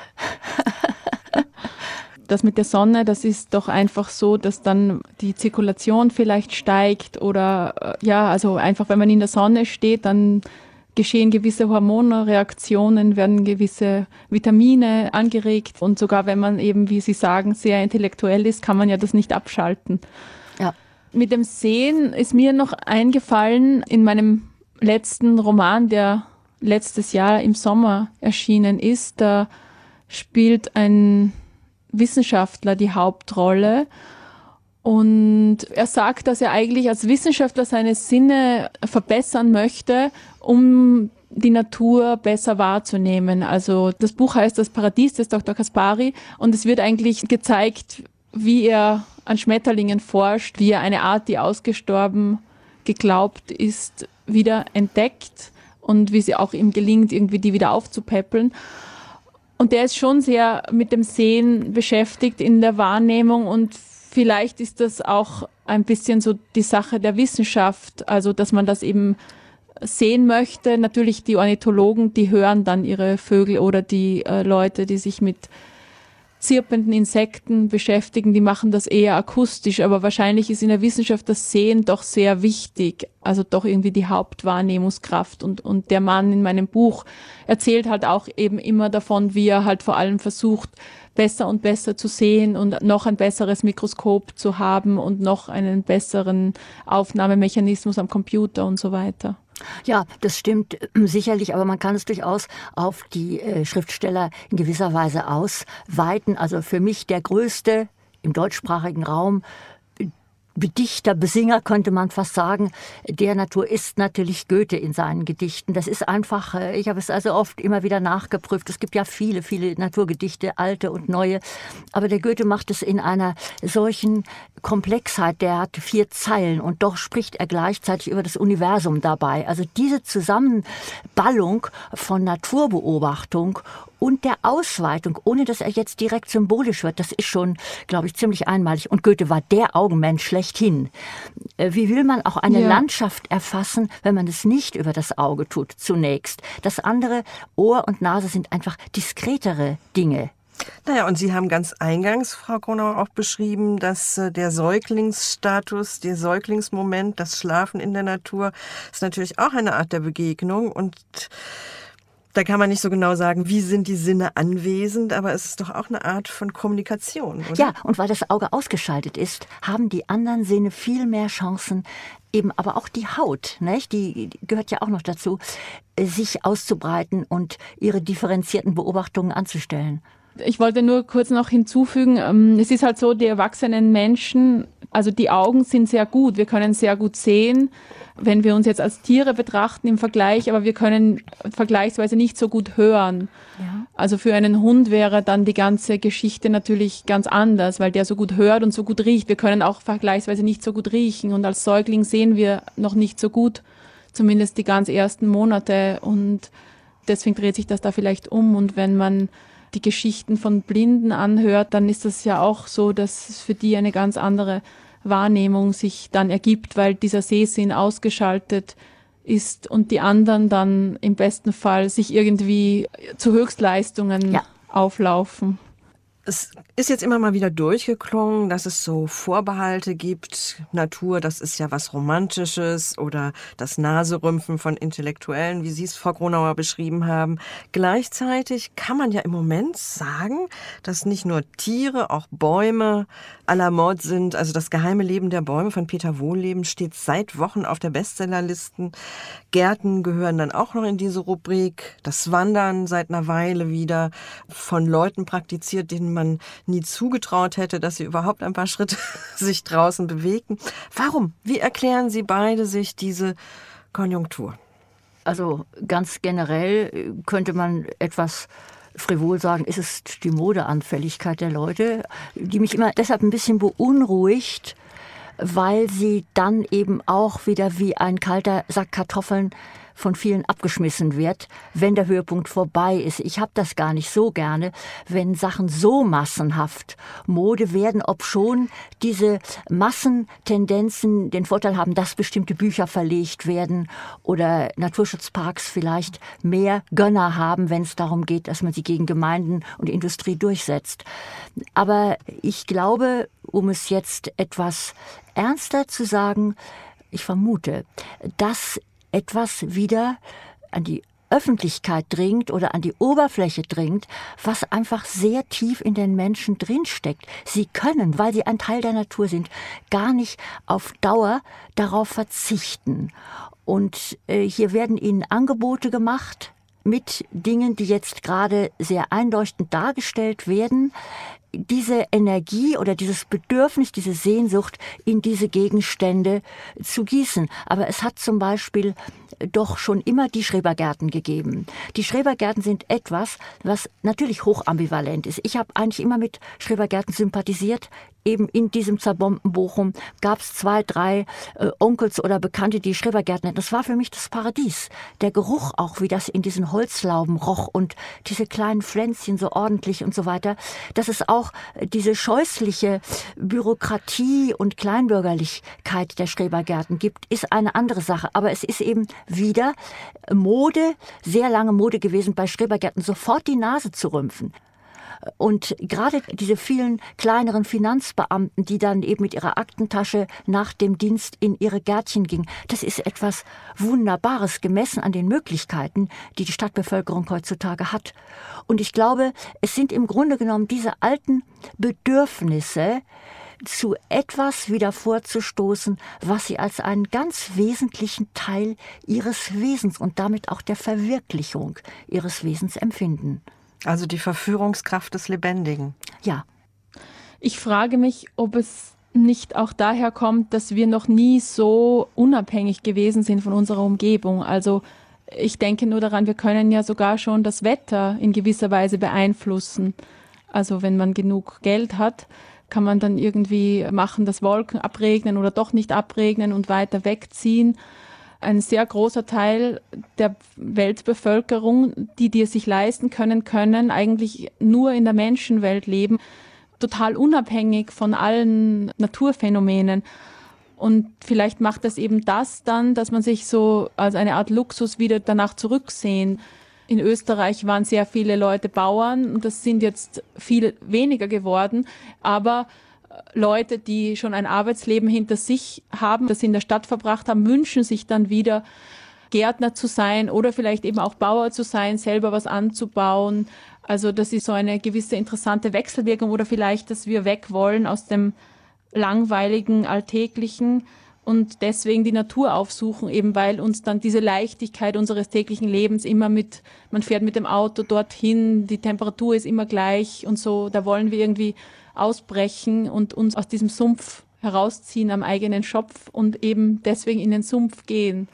Das mit der Sonne, das ist doch einfach so, dass dann die Zirkulation vielleicht steigt oder ja, also einfach, wenn man in der Sonne steht, dann geschehen gewisse Hormonreaktionen, werden gewisse Vitamine angeregt und sogar wenn man eben, wie Sie sagen, sehr intellektuell ist, kann man ja das nicht abschalten. Ja. Mit dem Sehen ist mir noch eingefallen, in meinem letzten Roman, der letztes Jahr im Sommer erschienen ist, da spielt ein Wissenschaftler die Hauptrolle Und er sagt, dass er eigentlich als Wissenschaftler seine Sinne verbessern möchte, um die Natur besser wahrzunehmen. Also das Buch heißt Das Paradies des Doktor Kaspari und es wird eigentlich gezeigt, wie er an Schmetterlingen forscht, wie er eine Art, die ausgestorben geglaubt ist, wieder entdeckt und wie sie auch ihm gelingt, irgendwie die wieder aufzupäppeln. Und der ist schon sehr mit dem Sehen beschäftigt in der Wahrnehmung und vielleicht ist das auch ein bisschen so die Sache der Wissenschaft, also dass man das eben sehen möchte. Natürlich die Ornithologen, die hören dann ihre Vögel oder die äh, Leute, die sich mit zirpenden Insekten beschäftigen, die machen das eher akustisch, aber wahrscheinlich ist in der Wissenschaft das Sehen doch sehr wichtig, also doch irgendwie die Hauptwahrnehmungskraft und, und der Mann in meinem Buch erzählt halt auch eben immer davon, wie er halt vor allem versucht, besser und besser zu sehen und noch ein besseres Mikroskop zu haben und noch einen besseren Aufnahmemechanismus am Computer und so weiter. Ja, das stimmt sicherlich, aber man kann es durchaus auf die äh, Schriftsteller in gewisser Weise ausweiten. Also für mich der größte im deutschsprachigen Raum Bedichter, Besinger könnte man fast sagen, der Natur ist natürlich Goethe in seinen Gedichten. Das ist einfach, ich habe es also oft immer wieder nachgeprüft. Es gibt ja viele, viele Naturgedichte, alte und neue. Aber der Goethe macht es in einer solchen Komplexheit. Der hat vier Zeilen und doch spricht er gleichzeitig über das Universum dabei. Also diese Zusammenballung von Naturbeobachtung und der Ausweitung, ohne dass er jetzt direkt symbolisch wird, das ist schon, glaube ich, ziemlich einmalig. Und Goethe war der Augenmensch schlechthin. Wie will man auch eine ja. Landschaft erfassen, wenn man es nicht über das Auge tut, zunächst? Das andere, Ohr und Nase, sind einfach diskretere Dinge. Naja, und Sie haben ganz eingangs, Frau Gronauer, auch beschrieben, dass äh, der Säuglingsstatus, der Säuglingsmoment, das Schlafen in der Natur, ist natürlich auch eine Art der Begegnung und da kann man nicht so genau sagen, wie sind die Sinne anwesend, aber es ist doch auch eine Art von Kommunikation, oder? Ja, und weil das Auge ausgeschaltet ist, haben die anderen Sinne viel mehr Chancen, eben aber auch die Haut, nicht? Die, die gehört ja auch noch dazu, sich auszubreiten und ihre differenzierten Beobachtungen anzustellen. Ich wollte nur kurz noch hinzufügen, es ist halt so, die erwachsenen Menschen, also die Augen sind sehr gut, wir können sehr gut sehen, wenn wir uns jetzt als Tiere betrachten im Vergleich, aber wir können vergleichsweise nicht so gut hören. Ja. Also für einen Hund wäre dann die ganze Geschichte natürlich ganz anders, weil der so gut hört und so gut riecht. Wir können auch vergleichsweise nicht so gut riechen und als Säugling sehen wir noch nicht so gut, zumindest die ganz ersten Monate und deswegen dreht sich das da vielleicht um und wenn man die Geschichten von Blinden anhört, dann ist das ja auch so, dass es für die eine ganz andere Wahrnehmung sich dann ergibt, weil dieser Sehsinn ausgeschaltet ist und die anderen dann im besten Fall sich irgendwie zu Höchstleistungen ja. auflaufen. Es ist jetzt immer mal wieder durchgeklungen, dass es so Vorbehalte gibt. Natur, das ist ja was Romantisches oder das Naserümpfen von Intellektuellen, wie Sie es, Frau Gronauer, beschrieben haben. Gleichzeitig kann man ja im Moment sagen, dass nicht nur Tiere, auch Bäume à la mode sind. Also das geheime Leben der Bäume von Peter Wohlleben steht seit Wochen auf der Bestsellerlisten. Gärten gehören dann auch noch in diese Rubrik. Das Wandern seit einer Weile wieder von Leuten praktiziert, denen man nie zugetraut hätte, dass sie überhaupt ein paar Schritte sich draußen bewegen. Warum? Wie erklären Sie beide sich diese Konjunktur? Also ganz generell könnte man etwas frivol sagen, ist es die Modeanfälligkeit der Leute, die mich immer deshalb ein bisschen beunruhigt, weil sie dann eben auch wieder wie ein kalter Sack Kartoffeln von vielen abgeschmissen wird, wenn der Höhepunkt vorbei ist. Ich habe das gar nicht so gerne, wenn Sachen so massenhaft Mode werden, obschon diese Massentendenzen den Vorteil haben, dass bestimmte Bücher verlegt werden oder Naturschutzparks vielleicht mehr Gönner haben, wenn es darum geht, dass man sie gegen Gemeinden und Industrie durchsetzt. Aber ich glaube, um es jetzt etwas ernster zu sagen, ich vermute, dass etwas wieder an die Öffentlichkeit dringt oder an die Oberfläche dringt, was einfach sehr tief in den Menschen drinsteckt. Sie können, weil sie ein Teil der Natur sind, gar nicht auf Dauer darauf verzichten. Und äh, hier werden ihnen Angebote gemacht mit Dingen, die jetzt gerade sehr einleuchtend dargestellt werden. diese Energie oder dieses Bedürfnis, diese Sehnsucht in diese Gegenstände zu gießen. Aber es hat zum Beispiel doch schon immer die Schrebergärten gegeben. Die Schrebergärten sind etwas, was natürlich hochambivalent ist. Ich habe eigentlich immer mit Schrebergärten sympathisiert. Eben in diesem zerbombten Bochum gab es zwei, drei äh, Onkels oder Bekannte, die Schrebergärten hatten. Das war für mich das Paradies. Der Geruch auch, wie das in diesen Holzlauben roch und diese kleinen Pflänzchen so ordentlich und so weiter. Dass es auch diese scheußliche Bürokratie und Kleinbürgerlichkeit der Schrebergärten gibt, ist eine andere Sache. Aber es ist eben wieder Mode, sehr lange Mode gewesen, bei Schrebergärten sofort die Nase zu rümpfen. Und gerade diese vielen kleineren Finanzbeamten, die dann eben mit ihrer Aktentasche nach dem Dienst in ihre Gärtchen gingen, das ist etwas Wunderbares, gemessen an den Möglichkeiten, die die Stadtbevölkerung heutzutage hat. Und ich glaube, es sind im Grunde genommen diese alten Bedürfnisse, zu etwas wieder vorzustoßen, was sie als einen ganz wesentlichen Teil ihres Wesens und damit auch der Verwirklichung ihres Wesens empfinden. Also die Verführungskraft des Lebendigen. Ja. Ich frage mich, ob es nicht auch daher kommt, dass wir noch nie so unabhängig gewesen sind von unserer Umgebung. Also ich denke nur daran, wir können ja sogar schon das Wetter in gewisser Weise beeinflussen. Also wenn man genug Geld hat, kann man dann irgendwie machen, dass Wolken abregnen oder doch nicht abregnen und weiter wegziehen. Ein sehr großer Teil der Weltbevölkerung, die die es sich leisten können, können eigentlich nur in der Menschenwelt leben, total unabhängig von allen Naturphänomenen. Und vielleicht macht das eben das dann, dass man sich so als eine Art Luxus wieder danach zurücksehen. In Österreich waren sehr viele Leute Bauern und das sind jetzt viel weniger geworden, aber Leute, die schon ein Arbeitsleben hinter sich haben, das sie in der Stadt verbracht haben, wünschen sich dann wieder Gärtner zu sein oder vielleicht eben auch Bauer zu sein, selber was anzubauen. Also das ist so eine gewisse interessante Wechselwirkung oder vielleicht, dass wir weg wollen aus dem langweiligen, alltäglichen und deswegen die Natur aufsuchen, eben weil uns dann diese Leichtigkeit unseres täglichen Lebens immer mit, man fährt mit dem Auto dorthin, die Temperatur ist immer gleich und so, da wollen wir irgendwie ausbrechen und uns aus diesem Sumpf herausziehen am eigenen Schopf und eben deswegen in den Sumpf gehen.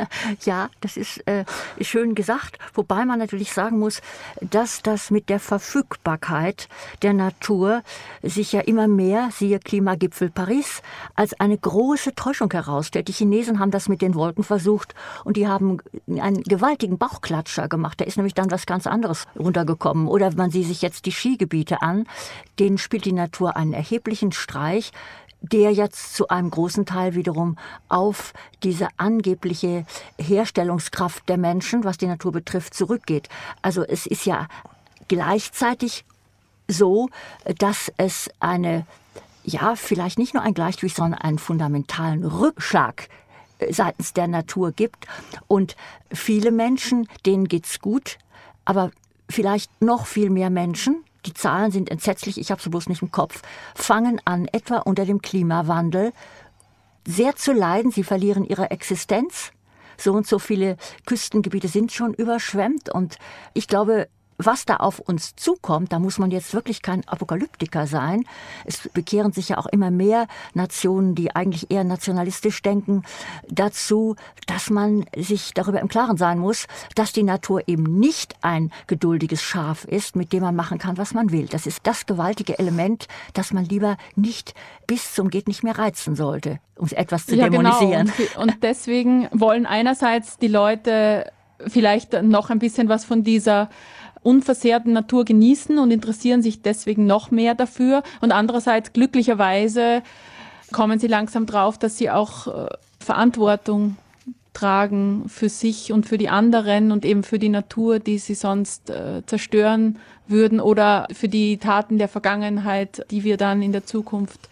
Ja, das ist äh, schön gesagt, wobei man natürlich sagen muss, dass das mit der Verfügbarkeit der Natur sich ja immer mehr, siehe Klimagipfel Paris, als eine große Täuschung herausstellt. Die Chinesen haben das mit den Wolken versucht und die haben einen gewaltigen Bauchklatscher gemacht. Da ist nämlich dann was ganz anderes runtergekommen. Oder man sieht sich jetzt die Skigebiete an, denen spielt die Natur einen erheblichen Streich, der jetzt zu einem großen Teil wiederum auf diese angebliche Herstellungskraft der Menschen, was die Natur betrifft, zurückgeht. Also es ist ja gleichzeitig so, dass es eine, ja, vielleicht nicht nur ein Gleichgewicht, sondern einen fundamentalen Rückschlag seitens der Natur gibt. Und viele Menschen, denen geht's gut, aber vielleicht noch viel mehr Menschen, die Zahlen sind entsetzlich, ich habe sie bloß nicht im Kopf, fangen an, etwa unter dem Klimawandel sehr zu leiden. Sie verlieren ihre Existenz. So und so viele Küstengebiete sind schon überschwemmt. Und ich glaube, was da auf uns zukommt, da muss man jetzt wirklich kein Apokalyptiker sein. Es bekehren sich ja auch immer mehr Nationen, die eigentlich eher nationalistisch denken, dazu, dass man sich darüber im Klaren sein muss, dass die Natur eben nicht ein geduldiges Schaf ist, mit dem man machen kann, was man will. Das ist das gewaltige Element, das man lieber nicht bis zum geht nicht mehr reizen sollte, um etwas zu ja, dämonisieren. Genau. Und, und deswegen wollen einerseits die Leute vielleicht noch ein bisschen was von dieser unversehrten Natur genießen und interessieren sich deswegen noch mehr dafür. Und andererseits, glücklicherweise, kommen sie langsam drauf, dass sie auch äh, Verantwortung tragen für sich und für die anderen und eben für die Natur, die sie sonst äh, zerstören würden oder für die Taten der Vergangenheit, die wir dann in der Zukunft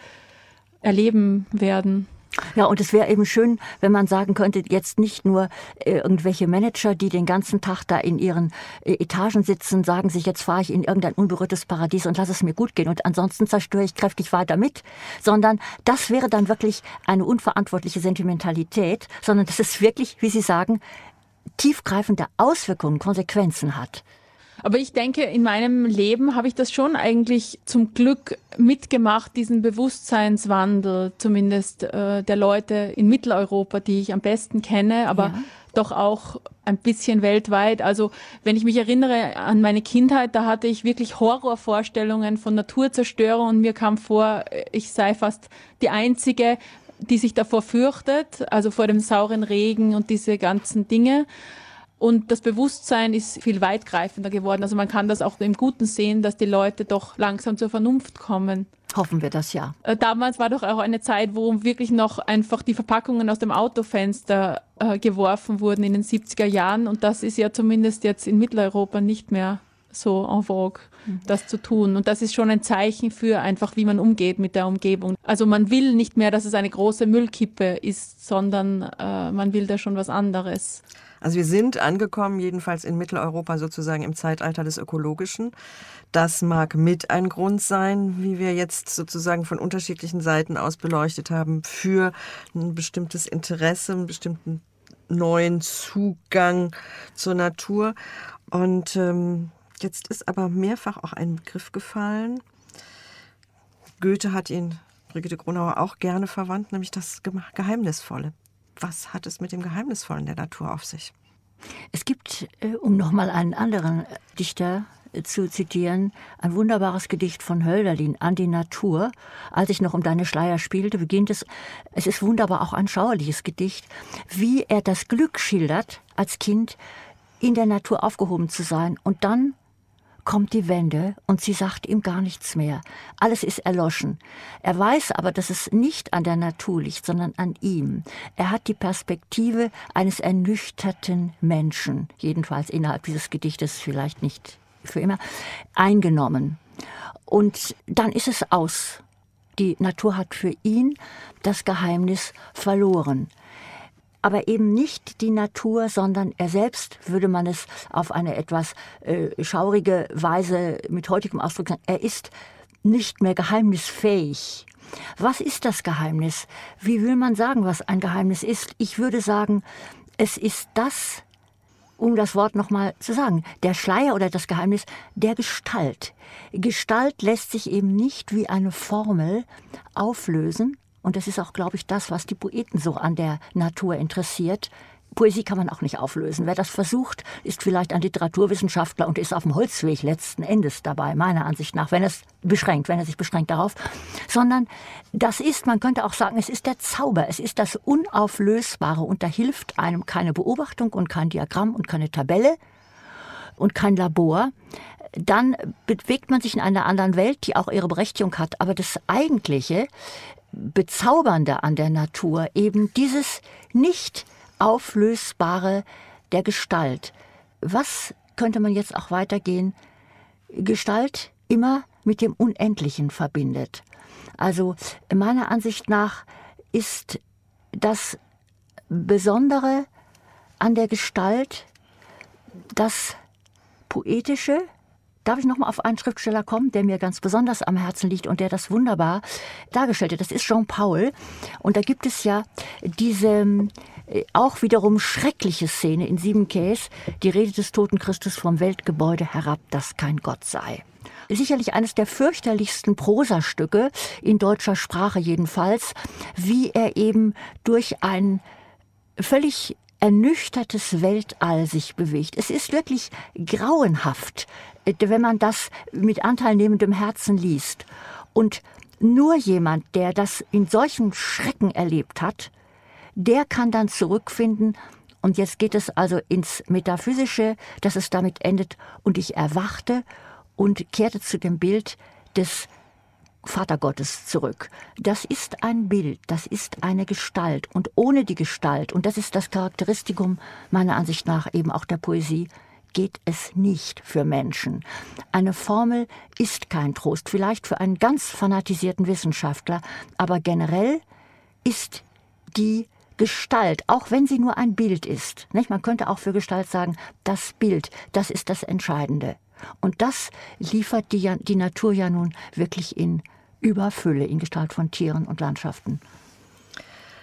erleben werden. Ja, und es wäre eben schön, wenn man sagen könnte, jetzt nicht nur äh, irgendwelche Manager, die den ganzen Tag da in ihren äh, Etagen sitzen, sagen sich, jetzt fahre ich in irgendein unberührtes Paradies und lass es mir gut gehen und ansonsten zerstöre ich kräftig weiter mit, sondern das wäre dann wirklich eine unverantwortliche Sentimentalität, sondern dass es wirklich, wie Sie sagen, tiefgreifende Auswirkungen, Konsequenzen hat. Aber ich denke, in meinem Leben habe ich das schon eigentlich zum Glück mitgemacht, diesen Bewusstseinswandel, zumindest äh, der Leute in Mitteleuropa, die ich am besten kenne, aber ja. doch auch ein bisschen weltweit. Also wenn ich mich erinnere an meine Kindheit, da hatte ich wirklich Horrorvorstellungen von Naturzerstörung und mir kam vor, ich sei fast die Einzige, die sich davor fürchtet, also vor dem sauren Regen und diese ganzen Dinge. Und das Bewusstsein ist viel weitgreifender geworden. Also man kann das auch im Guten sehen, dass die Leute doch langsam zur Vernunft kommen. Hoffen wir das, ja. Damals war doch auch eine Zeit, wo wirklich noch einfach die Verpackungen aus dem Autofenster äh, geworfen wurden in den siebziger Jahren. Und das ist ja zumindest jetzt in Mitteleuropa nicht mehr so en vogue, das zu tun. Und das ist schon ein Zeichen für einfach, wie man umgeht mit der Umgebung. Also man will nicht mehr, dass es eine große Müllkippe ist, sondern äh, man will da schon was anderes. Also wir sind angekommen, jedenfalls in Mitteleuropa sozusagen im Zeitalter des Ökologischen. Das mag mit ein Grund sein, wie wir jetzt sozusagen von unterschiedlichen Seiten aus beleuchtet haben, für ein bestimmtes Interesse, einen bestimmten neuen Zugang zur Natur. Und ähm, jetzt ist aber mehrfach auch ein Begriff gefallen. Goethe hat ihn, Brigitte Gronauer, auch gerne verwandt, nämlich das Geheimnisvolle. Was hat es mit dem Geheimnisvollen der Natur auf sich? Es gibt, um nochmal einen anderen Dichter zu zitieren, ein wunderbares Gedicht von Hölderlin an die Natur. Als ich noch um deine Schleier spielte, beginnt es. Es ist wunderbar, auch ein schauerliches Gedicht, wie er das Glück schildert, als Kind in der Natur aufgehoben zu sein. Und dann kommt die Wende und sie sagt ihm gar nichts mehr. Alles ist erloschen. Er weiß aber, dass es nicht an der Natur liegt, sondern an ihm. Er hat die Perspektive eines ernüchterten Menschen, jedenfalls innerhalb dieses Gedichtes, vielleicht nicht für immer, eingenommen. Und dann ist es aus. Die Natur hat für ihn das Geheimnis verloren. Aber eben nicht die Natur, sondern er selbst, würde man es auf eine etwas äh, schaurige Weise mit heutigem Ausdruck sagen, er ist nicht mehr geheimnisfähig. Was ist das Geheimnis? Wie will man sagen, was ein Geheimnis ist? Ich würde sagen, es ist das, um das Wort nochmal zu sagen, der Schleier oder das Geheimnis der Gestalt. Gestalt lässt sich eben nicht wie eine Formel auflösen. Und das ist auch, glaube ich, das, was die Poeten so an der Natur interessiert. Poesie kann man auch nicht auflösen. Wer das versucht, ist vielleicht ein Literaturwissenschaftler und ist auf dem Holzweg letzten Endes dabei, meiner Ansicht nach, wenn es beschränkt, wenn er sich beschränkt darauf. Sondern das ist, man könnte auch sagen, es ist der Zauber, es ist das Unauflösbare. Und da hilft einem keine Beobachtung und kein Diagramm und keine Tabelle und kein Labor. Dann bewegt man sich in einer anderen Welt, die auch ihre Berechtigung hat. Aber das Eigentliche, Bezaubernde an der Natur, eben dieses nicht auflösbare der Gestalt. Was könnte man jetzt auch weitergehen? Gestalt immer mit dem Unendlichen verbindet. Also meiner Ansicht nach ist das Besondere an der Gestalt das Poetische. Darf ich noch mal auf einen Schriftsteller kommen, der mir ganz besonders am Herzen liegt und der das wunderbar dargestellt hat? Das ist Jean Paul. Und da gibt es ja diese äh, auch wiederum schreckliche Szene in Sieben Quais, die Rede des toten Christus vom Weltgebäude herab, das kein Gott sei. Sicherlich eines der fürchterlichsten Prosastücke, in deutscher Sprache jedenfalls, wie er eben durch ein völlig ernüchtertes Weltall sich bewegt. Es ist wirklich grauenhaft, wenn man das mit anteilnehmendem Herzen liest. Und nur jemand, der das in solchen Schrecken erlebt hat, der kann dann zurückfinden. Und jetzt geht es also ins Metaphysische, dass es damit endet. Und ich erwachte und kehrte zu dem Bild des Vatergottes zurück. Das ist ein Bild, das ist eine Gestalt. Und ohne die Gestalt, und das ist das Charakteristikum meiner Ansicht nach eben auch der Poesie, geht es nicht für Menschen. Eine Formel ist kein Trost, vielleicht für einen ganz fanatisierten Wissenschaftler, aber generell ist die Gestalt, auch wenn sie nur ein Bild ist, nicht? Man könnte auch für Gestalt sagen, das Bild, das ist das Entscheidende. Und das liefert die, die Natur ja nun wirklich in Überfülle, in Gestalt von Tieren und Landschaften.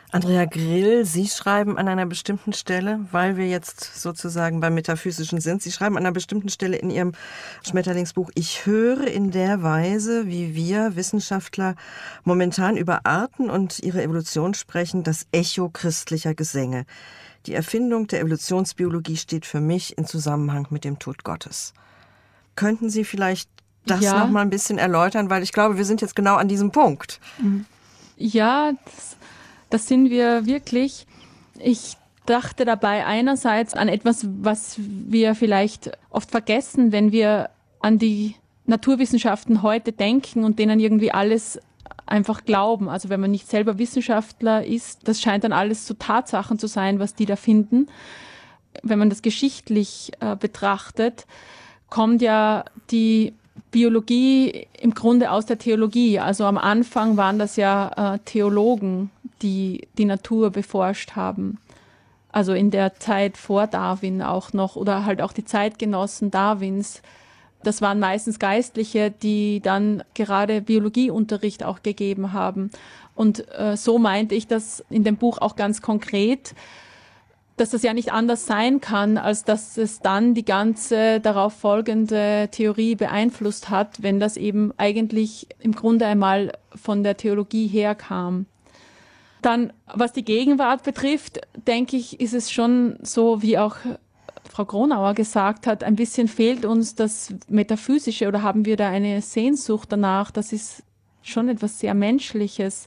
Andrea Grill, Sie schreiben an einer bestimmten Stelle, weil wir jetzt sozusagen beim Metaphysischen sind, Sie schreiben an einer bestimmten Stelle in Ihrem Schmetterlingsbuch: Ich höre in der Weise, wie wir Wissenschaftler momentan über Arten und ihre Evolution sprechen, das Echo christlicher Gesänge. Die Erfindung der Evolutionsbiologie steht für mich in Zusammenhang mit dem Tod Gottes. Könnten Sie vielleicht das ja. noch mal ein bisschen erläutern, weil ich glaube, wir sind jetzt genau an diesem Punkt. Ja, das, das sind wir wirklich. Ich dachte dabei einerseits an etwas, was wir vielleicht oft vergessen, wenn wir an die Naturwissenschaften heute denken und denen irgendwie alles einfach glauben. Also wenn man nicht selber Wissenschaftler ist, das scheint dann alles so Tatsachen zu sein, was die da finden. Wenn man das geschichtlich äh, betrachtet, kommt ja die Biologie im Grunde aus der Theologie. Also am Anfang waren das ja äh, Theologen, die die Natur beforscht haben. Also in der Zeit vor Darwin auch noch oder halt auch die Zeitgenossen Darwins. Das waren meistens Geistliche, die dann gerade Biologieunterricht auch gegeben haben. Und äh, so meinte ich das in dem Buch auch ganz konkret, dass das ja nicht anders sein kann, als dass es dann die ganze darauf folgende Theorie beeinflusst hat, wenn das eben eigentlich im Grunde einmal von der Theologie herkam. Dann, was die Gegenwart betrifft, denke ich, ist es schon so, wie auch Frau Gronauer gesagt hat, ein bisschen fehlt uns das Metaphysische oder haben wir da eine Sehnsucht danach. Das ist schon etwas sehr Menschliches.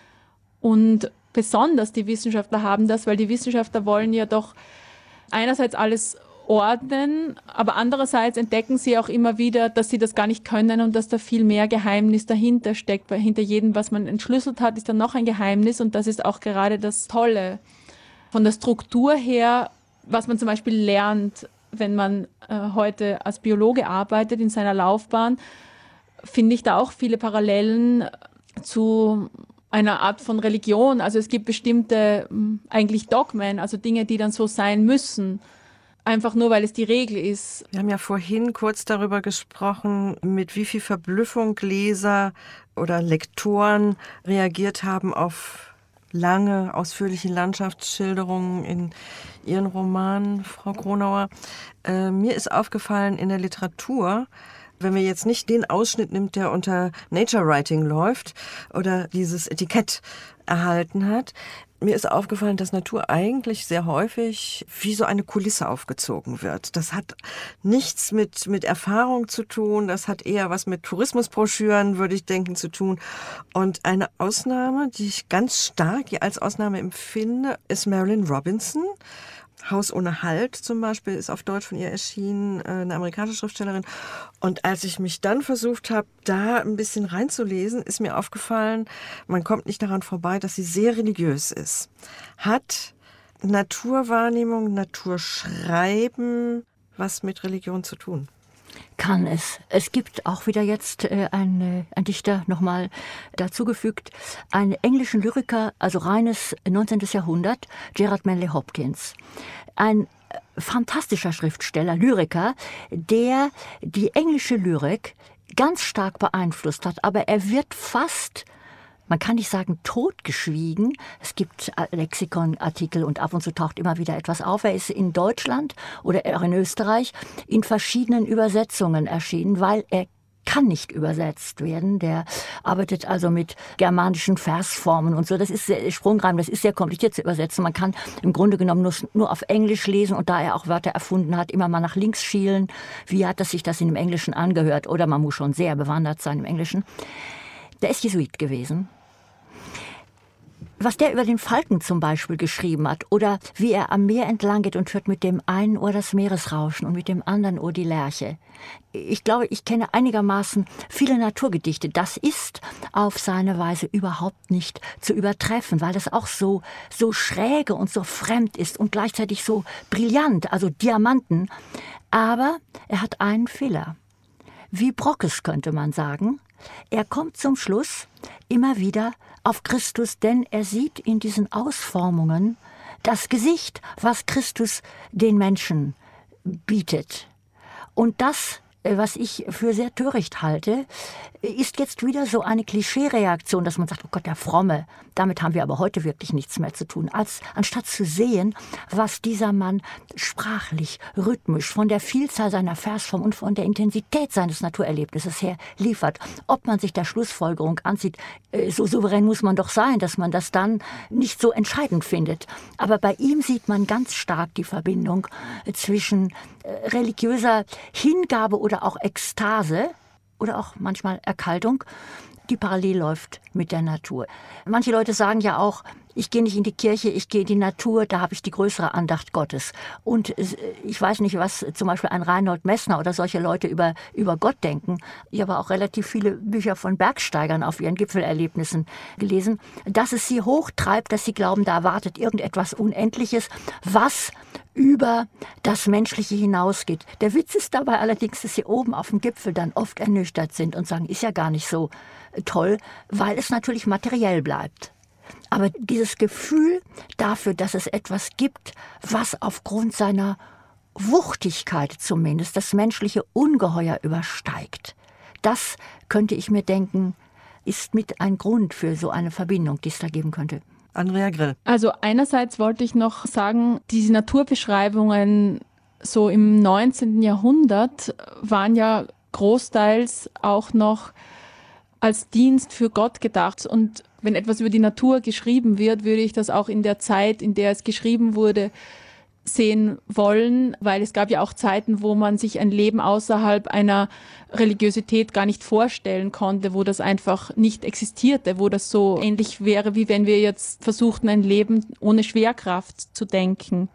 Und besonders die Wissenschaftler haben das, weil die Wissenschaftler wollen ja doch einerseits alles ordnen, aber andererseits entdecken sie auch immer wieder, dass sie das gar nicht können und dass da viel mehr Geheimnis dahinter steckt. Weil hinter jedem, was man entschlüsselt hat, ist dann noch ein Geheimnis und das ist auch gerade das Tolle. Von der Struktur her, was man zum Beispiel lernt, wenn man äh, heute als Biologe arbeitet in seiner Laufbahn, finde ich da auch viele Parallelen zu einer Art von Religion. Also es gibt bestimmte eigentlich Dogmen, also Dinge, die dann so sein müssen, einfach nur, weil es die Regel ist. Wir haben ja vorhin kurz darüber gesprochen, mit wie viel Verblüffung Leser oder Lektoren reagiert haben auf lange, ausführliche Landschaftsschilderungen in Ihren Romanen, Frau Gronauer. Äh, mir ist aufgefallen, in der Literatur, wenn wir jetzt nicht den Ausschnitt nimmt, der unter Nature Writing läuft oder dieses Etikett erhalten hat, mir ist aufgefallen, dass Natur eigentlich sehr häufig wie so eine Kulisse aufgezogen wird. Das hat nichts mit, mit Erfahrung zu tun, das hat eher was mit Tourismusbroschüren, würde ich denken, zu tun. Und eine Ausnahme, die ich ganz stark hier als Ausnahme empfinde, ist Marilynne Robinson. Haus ohne Halt zum Beispiel ist auf Deutsch von ihr erschienen, eine amerikanische Schriftstellerin. Und als ich mich dann versucht habe, da ein bisschen reinzulesen, ist mir aufgefallen, man kommt nicht daran vorbei, dass sie sehr religiös ist. Hat Naturwahrnehmung, Naturschreiben was mit Religion zu tun? Kann es. Es gibt auch wieder jetzt äh, ein, ein Dichter nochmal dazugefügt, einen englischen Lyriker, also reines neunzehnten. Jahrhundert, Gerard Manley Hopkins. Ein fantastischer Schriftsteller, Lyriker, der die englische Lyrik ganz stark beeinflusst hat, aber er wird fast, man kann nicht sagen totgeschwiegen. Es gibt Lexikonartikel und ab und zu taucht immer wieder etwas auf. Er ist in Deutschland oder auch in Österreich in verschiedenen Übersetzungen erschienen, weil er kann nicht übersetzt werden. Der arbeitet also mit germanischen Versformen und so. Das ist sehr Sprungreim, das ist sehr kompliziert zu übersetzen. Man kann im Grunde genommen nur, nur auf Englisch lesen und da er auch Wörter erfunden hat, immer mal nach links schielen. Wie hat das sich das in dem Englischen angehört? Oder man muss schon sehr bewandert sein im Englischen. Der ist Jesuit gewesen. Was der über den Falken zum Beispiel geschrieben hat oder wie er am Meer entlang geht und hört mit dem einen Ohr das Meeresrauschen und mit dem anderen Ohr die Lerche. Ich glaube, ich kenne einigermaßen viele Naturgedichte. Das ist auf seine Weise überhaupt nicht zu übertreffen, weil es auch so, so schräge und so fremd ist und gleichzeitig so brillant, also Diamanten. Aber er hat einen Fehler. Wie Brockes könnte man sagen. Er kommt zum Schluss immer wieder auf Christus, denn er sieht in diesen Ausformungen das Gesicht, was Christus den Menschen bietet. Und das was ich für sehr töricht halte, ist jetzt wieder so eine Klischeereaktion, dass man sagt, oh Gott, der Fromme, damit haben wir aber heute wirklich nichts mehr zu tun. Als, anstatt zu sehen, was dieser Mann sprachlich, rhythmisch, von der Vielzahl seiner Versformen und von der Intensität seines Naturerlebnisses her liefert. Ob man sich der Schlussfolgerung ansieht, so souverän muss man doch sein, dass man das dann nicht so entscheidend findet. Aber bei ihm sieht man ganz stark die Verbindung zwischen religiöser Hingabe oder auch Ekstase oder auch manchmal Erkaltung, die parallel läuft mit der Natur. Manche Leute sagen ja auch, ich gehe nicht in die Kirche, ich gehe in die Natur, da habe ich die größere Andacht Gottes. Und ich weiß nicht, was zum Beispiel ein Reinhold Messner oder solche Leute über, über Gott denken. Ich habe auch relativ viele Bücher von Bergsteigern auf ihren Gipfelerlebnissen gelesen, dass es sie hochtreibt, dass sie glauben, da erwartet irgendetwas Unendliches, was über das Menschliche hinausgeht. Der Witz ist dabei allerdings, dass sie oben auf dem Gipfel dann oft ernüchtert sind und sagen, ist ja gar nicht so toll, weil es natürlich materiell bleibt. Aber dieses Gefühl dafür, dass es etwas gibt, was aufgrund seiner Wuchtigkeit zumindest das menschliche Ungeheuer übersteigt, das könnte ich mir denken, ist mit ein Grund für so eine Verbindung, die es da geben könnte. Andrea Grill. Also einerseits wollte ich noch sagen, diese Naturbeschreibungen so im neunzehnten Jahrhundert waren ja großteils auch noch als Dienst für Gott gedacht. Und wenn etwas über die Natur geschrieben wird, würde ich das auch in der Zeit, in der es geschrieben wurde, sehen wollen, weil es gab ja auch Zeiten, wo man sich ein Leben außerhalb einer Religiosität gar nicht vorstellen konnte, wo das einfach nicht existierte, wo das so ähnlich wäre, wie wenn wir jetzt versuchten, ein Leben ohne Schwerkraft zu denken.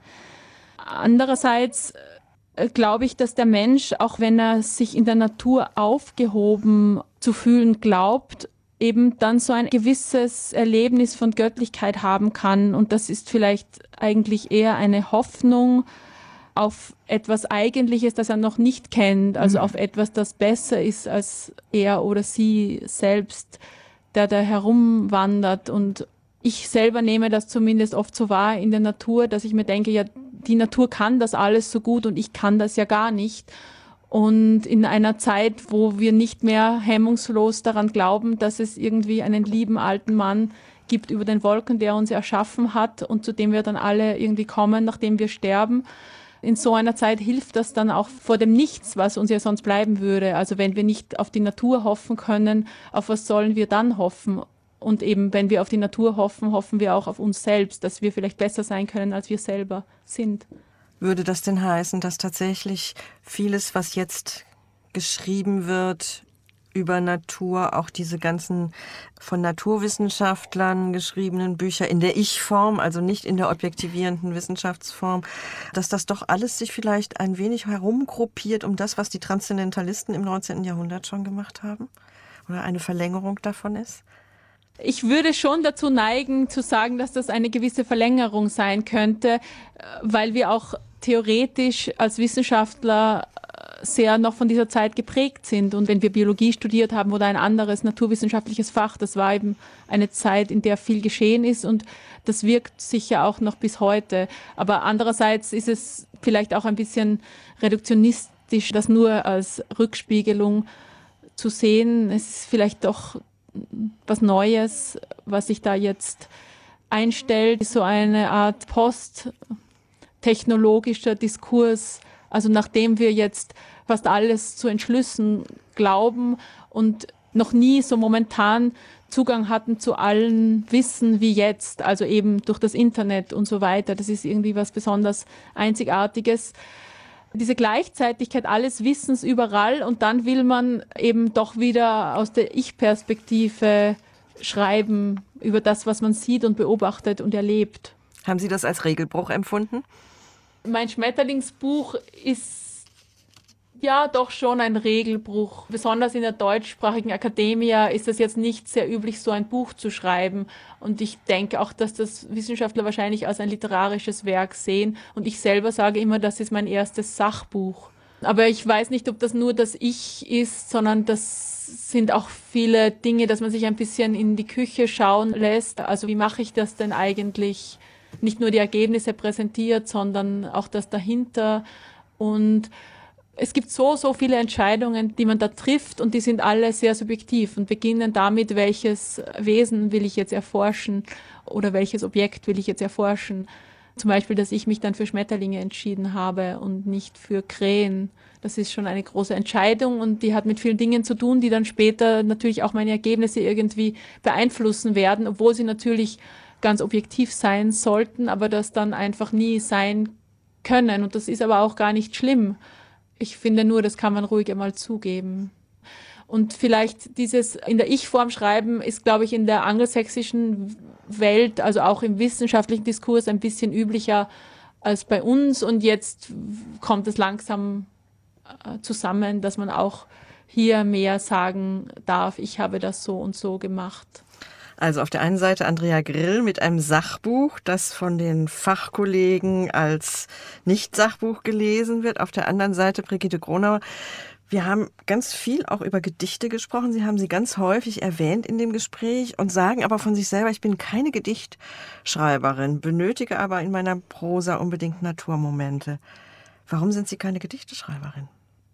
Andererseits glaube ich, dass der Mensch, auch wenn er sich in der Natur aufgehoben zu fühlen glaubt, eben dann so ein gewisses Erlebnis von Göttlichkeit haben kann. Und das ist vielleicht eigentlich eher eine Hoffnung auf etwas Eigentliches, das er noch nicht kennt, also mhm. auf etwas, das besser ist als er oder sie selbst, der da herumwandert. Und ich selber nehme das zumindest oft so wahr in der Natur, dass ich mir denke, ja, die Natur kann das alles so gut und ich kann das ja gar nicht. Und in einer Zeit, wo wir nicht mehr hemmungslos daran glauben, dass es irgendwie einen lieben alten Mann gibt über den Wolken, der uns erschaffen hat und zu dem wir dann alle irgendwie kommen, nachdem wir sterben. In so einer Zeit hilft das dann auch vor dem Nichts, was uns ja sonst bleiben würde. Also wenn wir nicht auf die Natur hoffen können, auf was sollen wir dann hoffen? Und eben, wenn wir auf die Natur hoffen, hoffen wir auch auf uns selbst, dass wir vielleicht besser sein können, als wir selber sind. Würde das denn heißen, dass tatsächlich vieles, was jetzt geschrieben wird über Natur, auch diese ganzen von Naturwissenschaftlern geschriebenen Bücher in der Ich-Form, also nicht in der objektivierenden Wissenschaftsform, dass das doch alles sich vielleicht ein wenig herumgruppiert um das, was die Transzendentalisten im neunzehnten Jahrhundert schon gemacht haben? Oder eine Verlängerung davon ist? Ich würde schon dazu neigen, zu sagen, dass das eine gewisse Verlängerung sein könnte, weil wir auch theoretisch als Wissenschaftler sehr noch von dieser Zeit geprägt sind. Und wenn wir Biologie studiert haben oder ein anderes naturwissenschaftliches Fach, das war eben eine Zeit, in der viel geschehen ist und das wirkt sicher auch noch bis heute. Aber andererseits ist es vielleicht auch ein bisschen reduktionistisch, das nur als Rückspiegelung zu sehen. Es ist vielleicht doch was Neues, was sich da jetzt einstellt, so eine Art posttechnologischer Diskurs, also nachdem wir jetzt fast alles zu entschlüssen glauben und noch nie so momentan Zugang hatten zu allen Wissen wie jetzt, also eben durch das Internet und so weiter. Das ist irgendwie was besonders Einzigartiges. Diese Gleichzeitigkeit alles Wissens überall und dann will man eben doch wieder aus der Ich-Perspektive schreiben über das, was man sieht und beobachtet und erlebt. Haben Sie das als Regelbruch empfunden? Mein Schmetterlingsbuch ist ja doch schon ein Regelbruch. Besonders in der deutschsprachigen Akademie ist es jetzt nicht sehr üblich, so ein Buch zu schreiben. Und ich denke auch, dass das Wissenschaftler wahrscheinlich als ein literarisches Werk sehen. Und ich selber sage immer, das ist mein erstes Sachbuch. Aber ich weiß nicht, ob das nur das Ich ist, sondern das sind auch viele Dinge, dass man sich ein bisschen in die Küche schauen lässt. Also wie mache ich das denn eigentlich? Nicht nur die Ergebnisse präsentiert, sondern auch das dahinter. Und Es gibt so, so viele Entscheidungen, die man da trifft und die sind alle sehr subjektiv und beginnen damit, welches Wesen will ich jetzt erforschen oder welches Objekt will ich jetzt erforschen. Zum Beispiel, dass ich mich dann für Schmetterlinge entschieden habe und nicht für Krähen. Das ist schon eine große Entscheidung und die hat mit vielen Dingen zu tun, die dann später natürlich auch meine Ergebnisse irgendwie beeinflussen werden, obwohl sie natürlich ganz objektiv sein sollten, aber das dann einfach nie sein können. Und das ist aber auch gar nicht schlimm. Ich finde nur, das kann man ruhig einmal zugeben. Und vielleicht dieses in der Ich-Form schreiben ist, glaube ich, in der angelsächsischen Welt, also auch im wissenschaftlichen Diskurs, ein bisschen üblicher als bei uns. Und jetzt kommt es langsam äh, zusammen, dass man auch hier mehr sagen darf, ich habe das so und so gemacht. Also auf der einen Seite Andrea Grill mit einem Sachbuch, das von den Fachkollegen als Nicht-Sachbuch gelesen wird. Auf der anderen Seite Brigitte Gronauer. Wir haben ganz viel auch über Gedichte gesprochen. Sie haben sie ganz häufig erwähnt in dem Gespräch und sagen aber von sich selber, ich bin keine Gedichtschreiberin, benötige aber in meiner Prosa unbedingt Naturmomente. Warum sind Sie keine Gedichteschreiberin?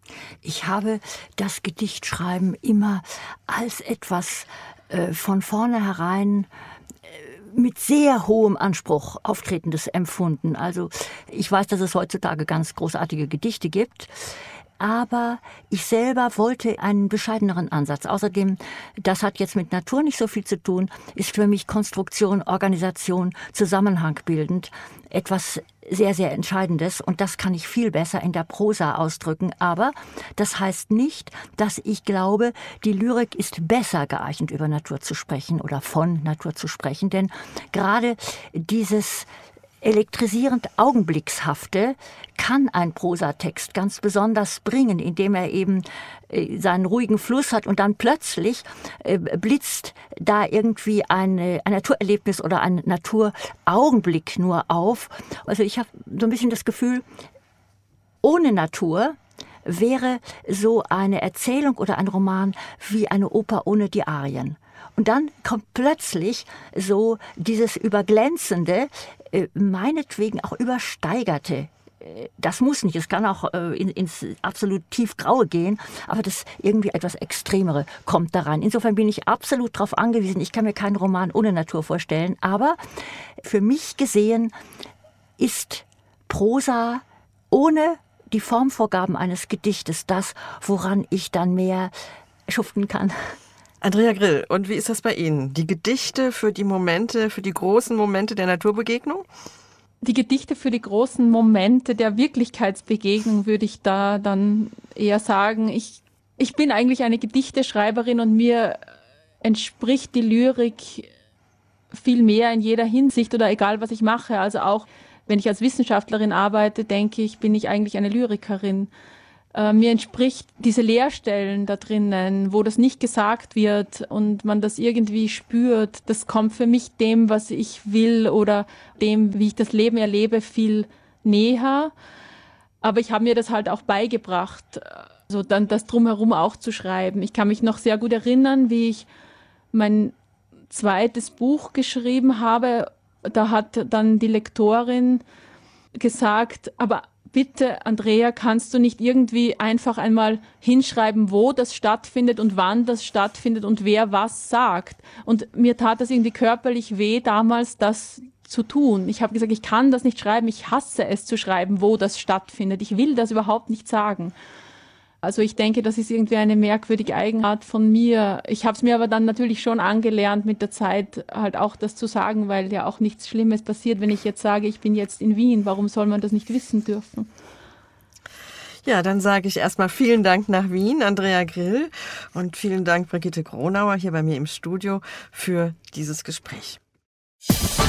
Ich habe das Gedichtschreiben immer als etwas äh, von vornherein äh, mit sehr hohem Anspruch Auftretendes empfunden. Also ich weiß, dass es heutzutage ganz großartige Gedichte gibt. Aber ich selber wollte einen bescheideneren Ansatz. Außerdem, das hat jetzt mit Natur nicht so viel zu tun, ist für mich Konstruktion, Organisation, Zusammenhang bildend etwas sehr, sehr Entscheidendes. Und das kann ich viel besser in der Prosa ausdrücken. Aber das heißt nicht, dass ich glaube, die Lyrik ist besser geeignet, über Natur zu sprechen oder von Natur zu sprechen. Denn gerade dieses elektrisierend Augenblickshafte kann ein Prosatext ganz besonders bringen, indem er eben äh, seinen ruhigen Fluss hat und dann plötzlich äh, blitzt da irgendwie eine, ein Naturerlebnis oder ein Naturaugenblick nur auf. Also ich habe so ein bisschen das Gefühl, ohne Natur wäre so eine Erzählung oder ein Roman wie eine Oper ohne die Arien. Und dann kommt plötzlich so dieses Überglänzende, äh, meinetwegen auch Übersteigerte. Äh, das muss nicht, es kann auch äh, in, ins absolut tiefgraue gehen, aber das irgendwie etwas Extremere kommt da rein. Insofern bin ich absolut darauf angewiesen, ich kann mir keinen Roman ohne Natur vorstellen, aber für mich gesehen ist Prosa ohne die Formvorgaben eines Gedichtes das, woran ich dann mehr schuften kann. Andrea Grill, und wie ist das bei Ihnen? Die Gedichte für die Momente, für die großen Momente der Naturbegegnung? Die Gedichte für die großen Momente der Wirklichkeitsbegegnung würde ich da dann eher sagen. Ich, ich bin eigentlich eine Gedichteschreiberin und mir entspricht die Lyrik viel mehr in jeder Hinsicht oder egal, was ich mache. Also auch wenn ich als Wissenschaftlerin arbeite, denke ich, bin ich eigentlich eine Lyrikerin. Äh, mir entspricht diese Leerstellen da drinnen, wo das nicht gesagt wird und man das irgendwie spürt. Das kommt für mich dem, was ich will oder dem, wie ich das Leben erlebe, viel näher. Aber ich habe mir das halt auch beigebracht, also dann das Drumherum auch zu schreiben. Ich kann mich noch sehr gut erinnern, wie ich mein zweites Buch geschrieben habe. Da hat dann die Lektorin gesagt, aber bitte, Andrea, kannst du nicht irgendwie einfach einmal hinschreiben, wo das stattfindet und wann das stattfindet und wer was sagt? Und mir tat das irgendwie körperlich weh, damals das zu tun. Ich habe gesagt, ich kann das nicht schreiben, ich hasse es zu schreiben, wo das stattfindet. Ich will das überhaupt nicht sagen. Also ich denke, das ist irgendwie eine merkwürdige Eigenart von mir. Ich habe es mir aber dann natürlich schon angelernt, mit der Zeit halt auch das zu sagen, weil ja auch nichts Schlimmes passiert, wenn ich jetzt sage, ich bin jetzt in Wien. Warum soll man das nicht wissen dürfen? Ja, dann sage ich erstmal vielen Dank nach Wien, Andrea Grill, und vielen Dank, Brigitte Gronauer, hier bei mir im Studio für dieses Gespräch.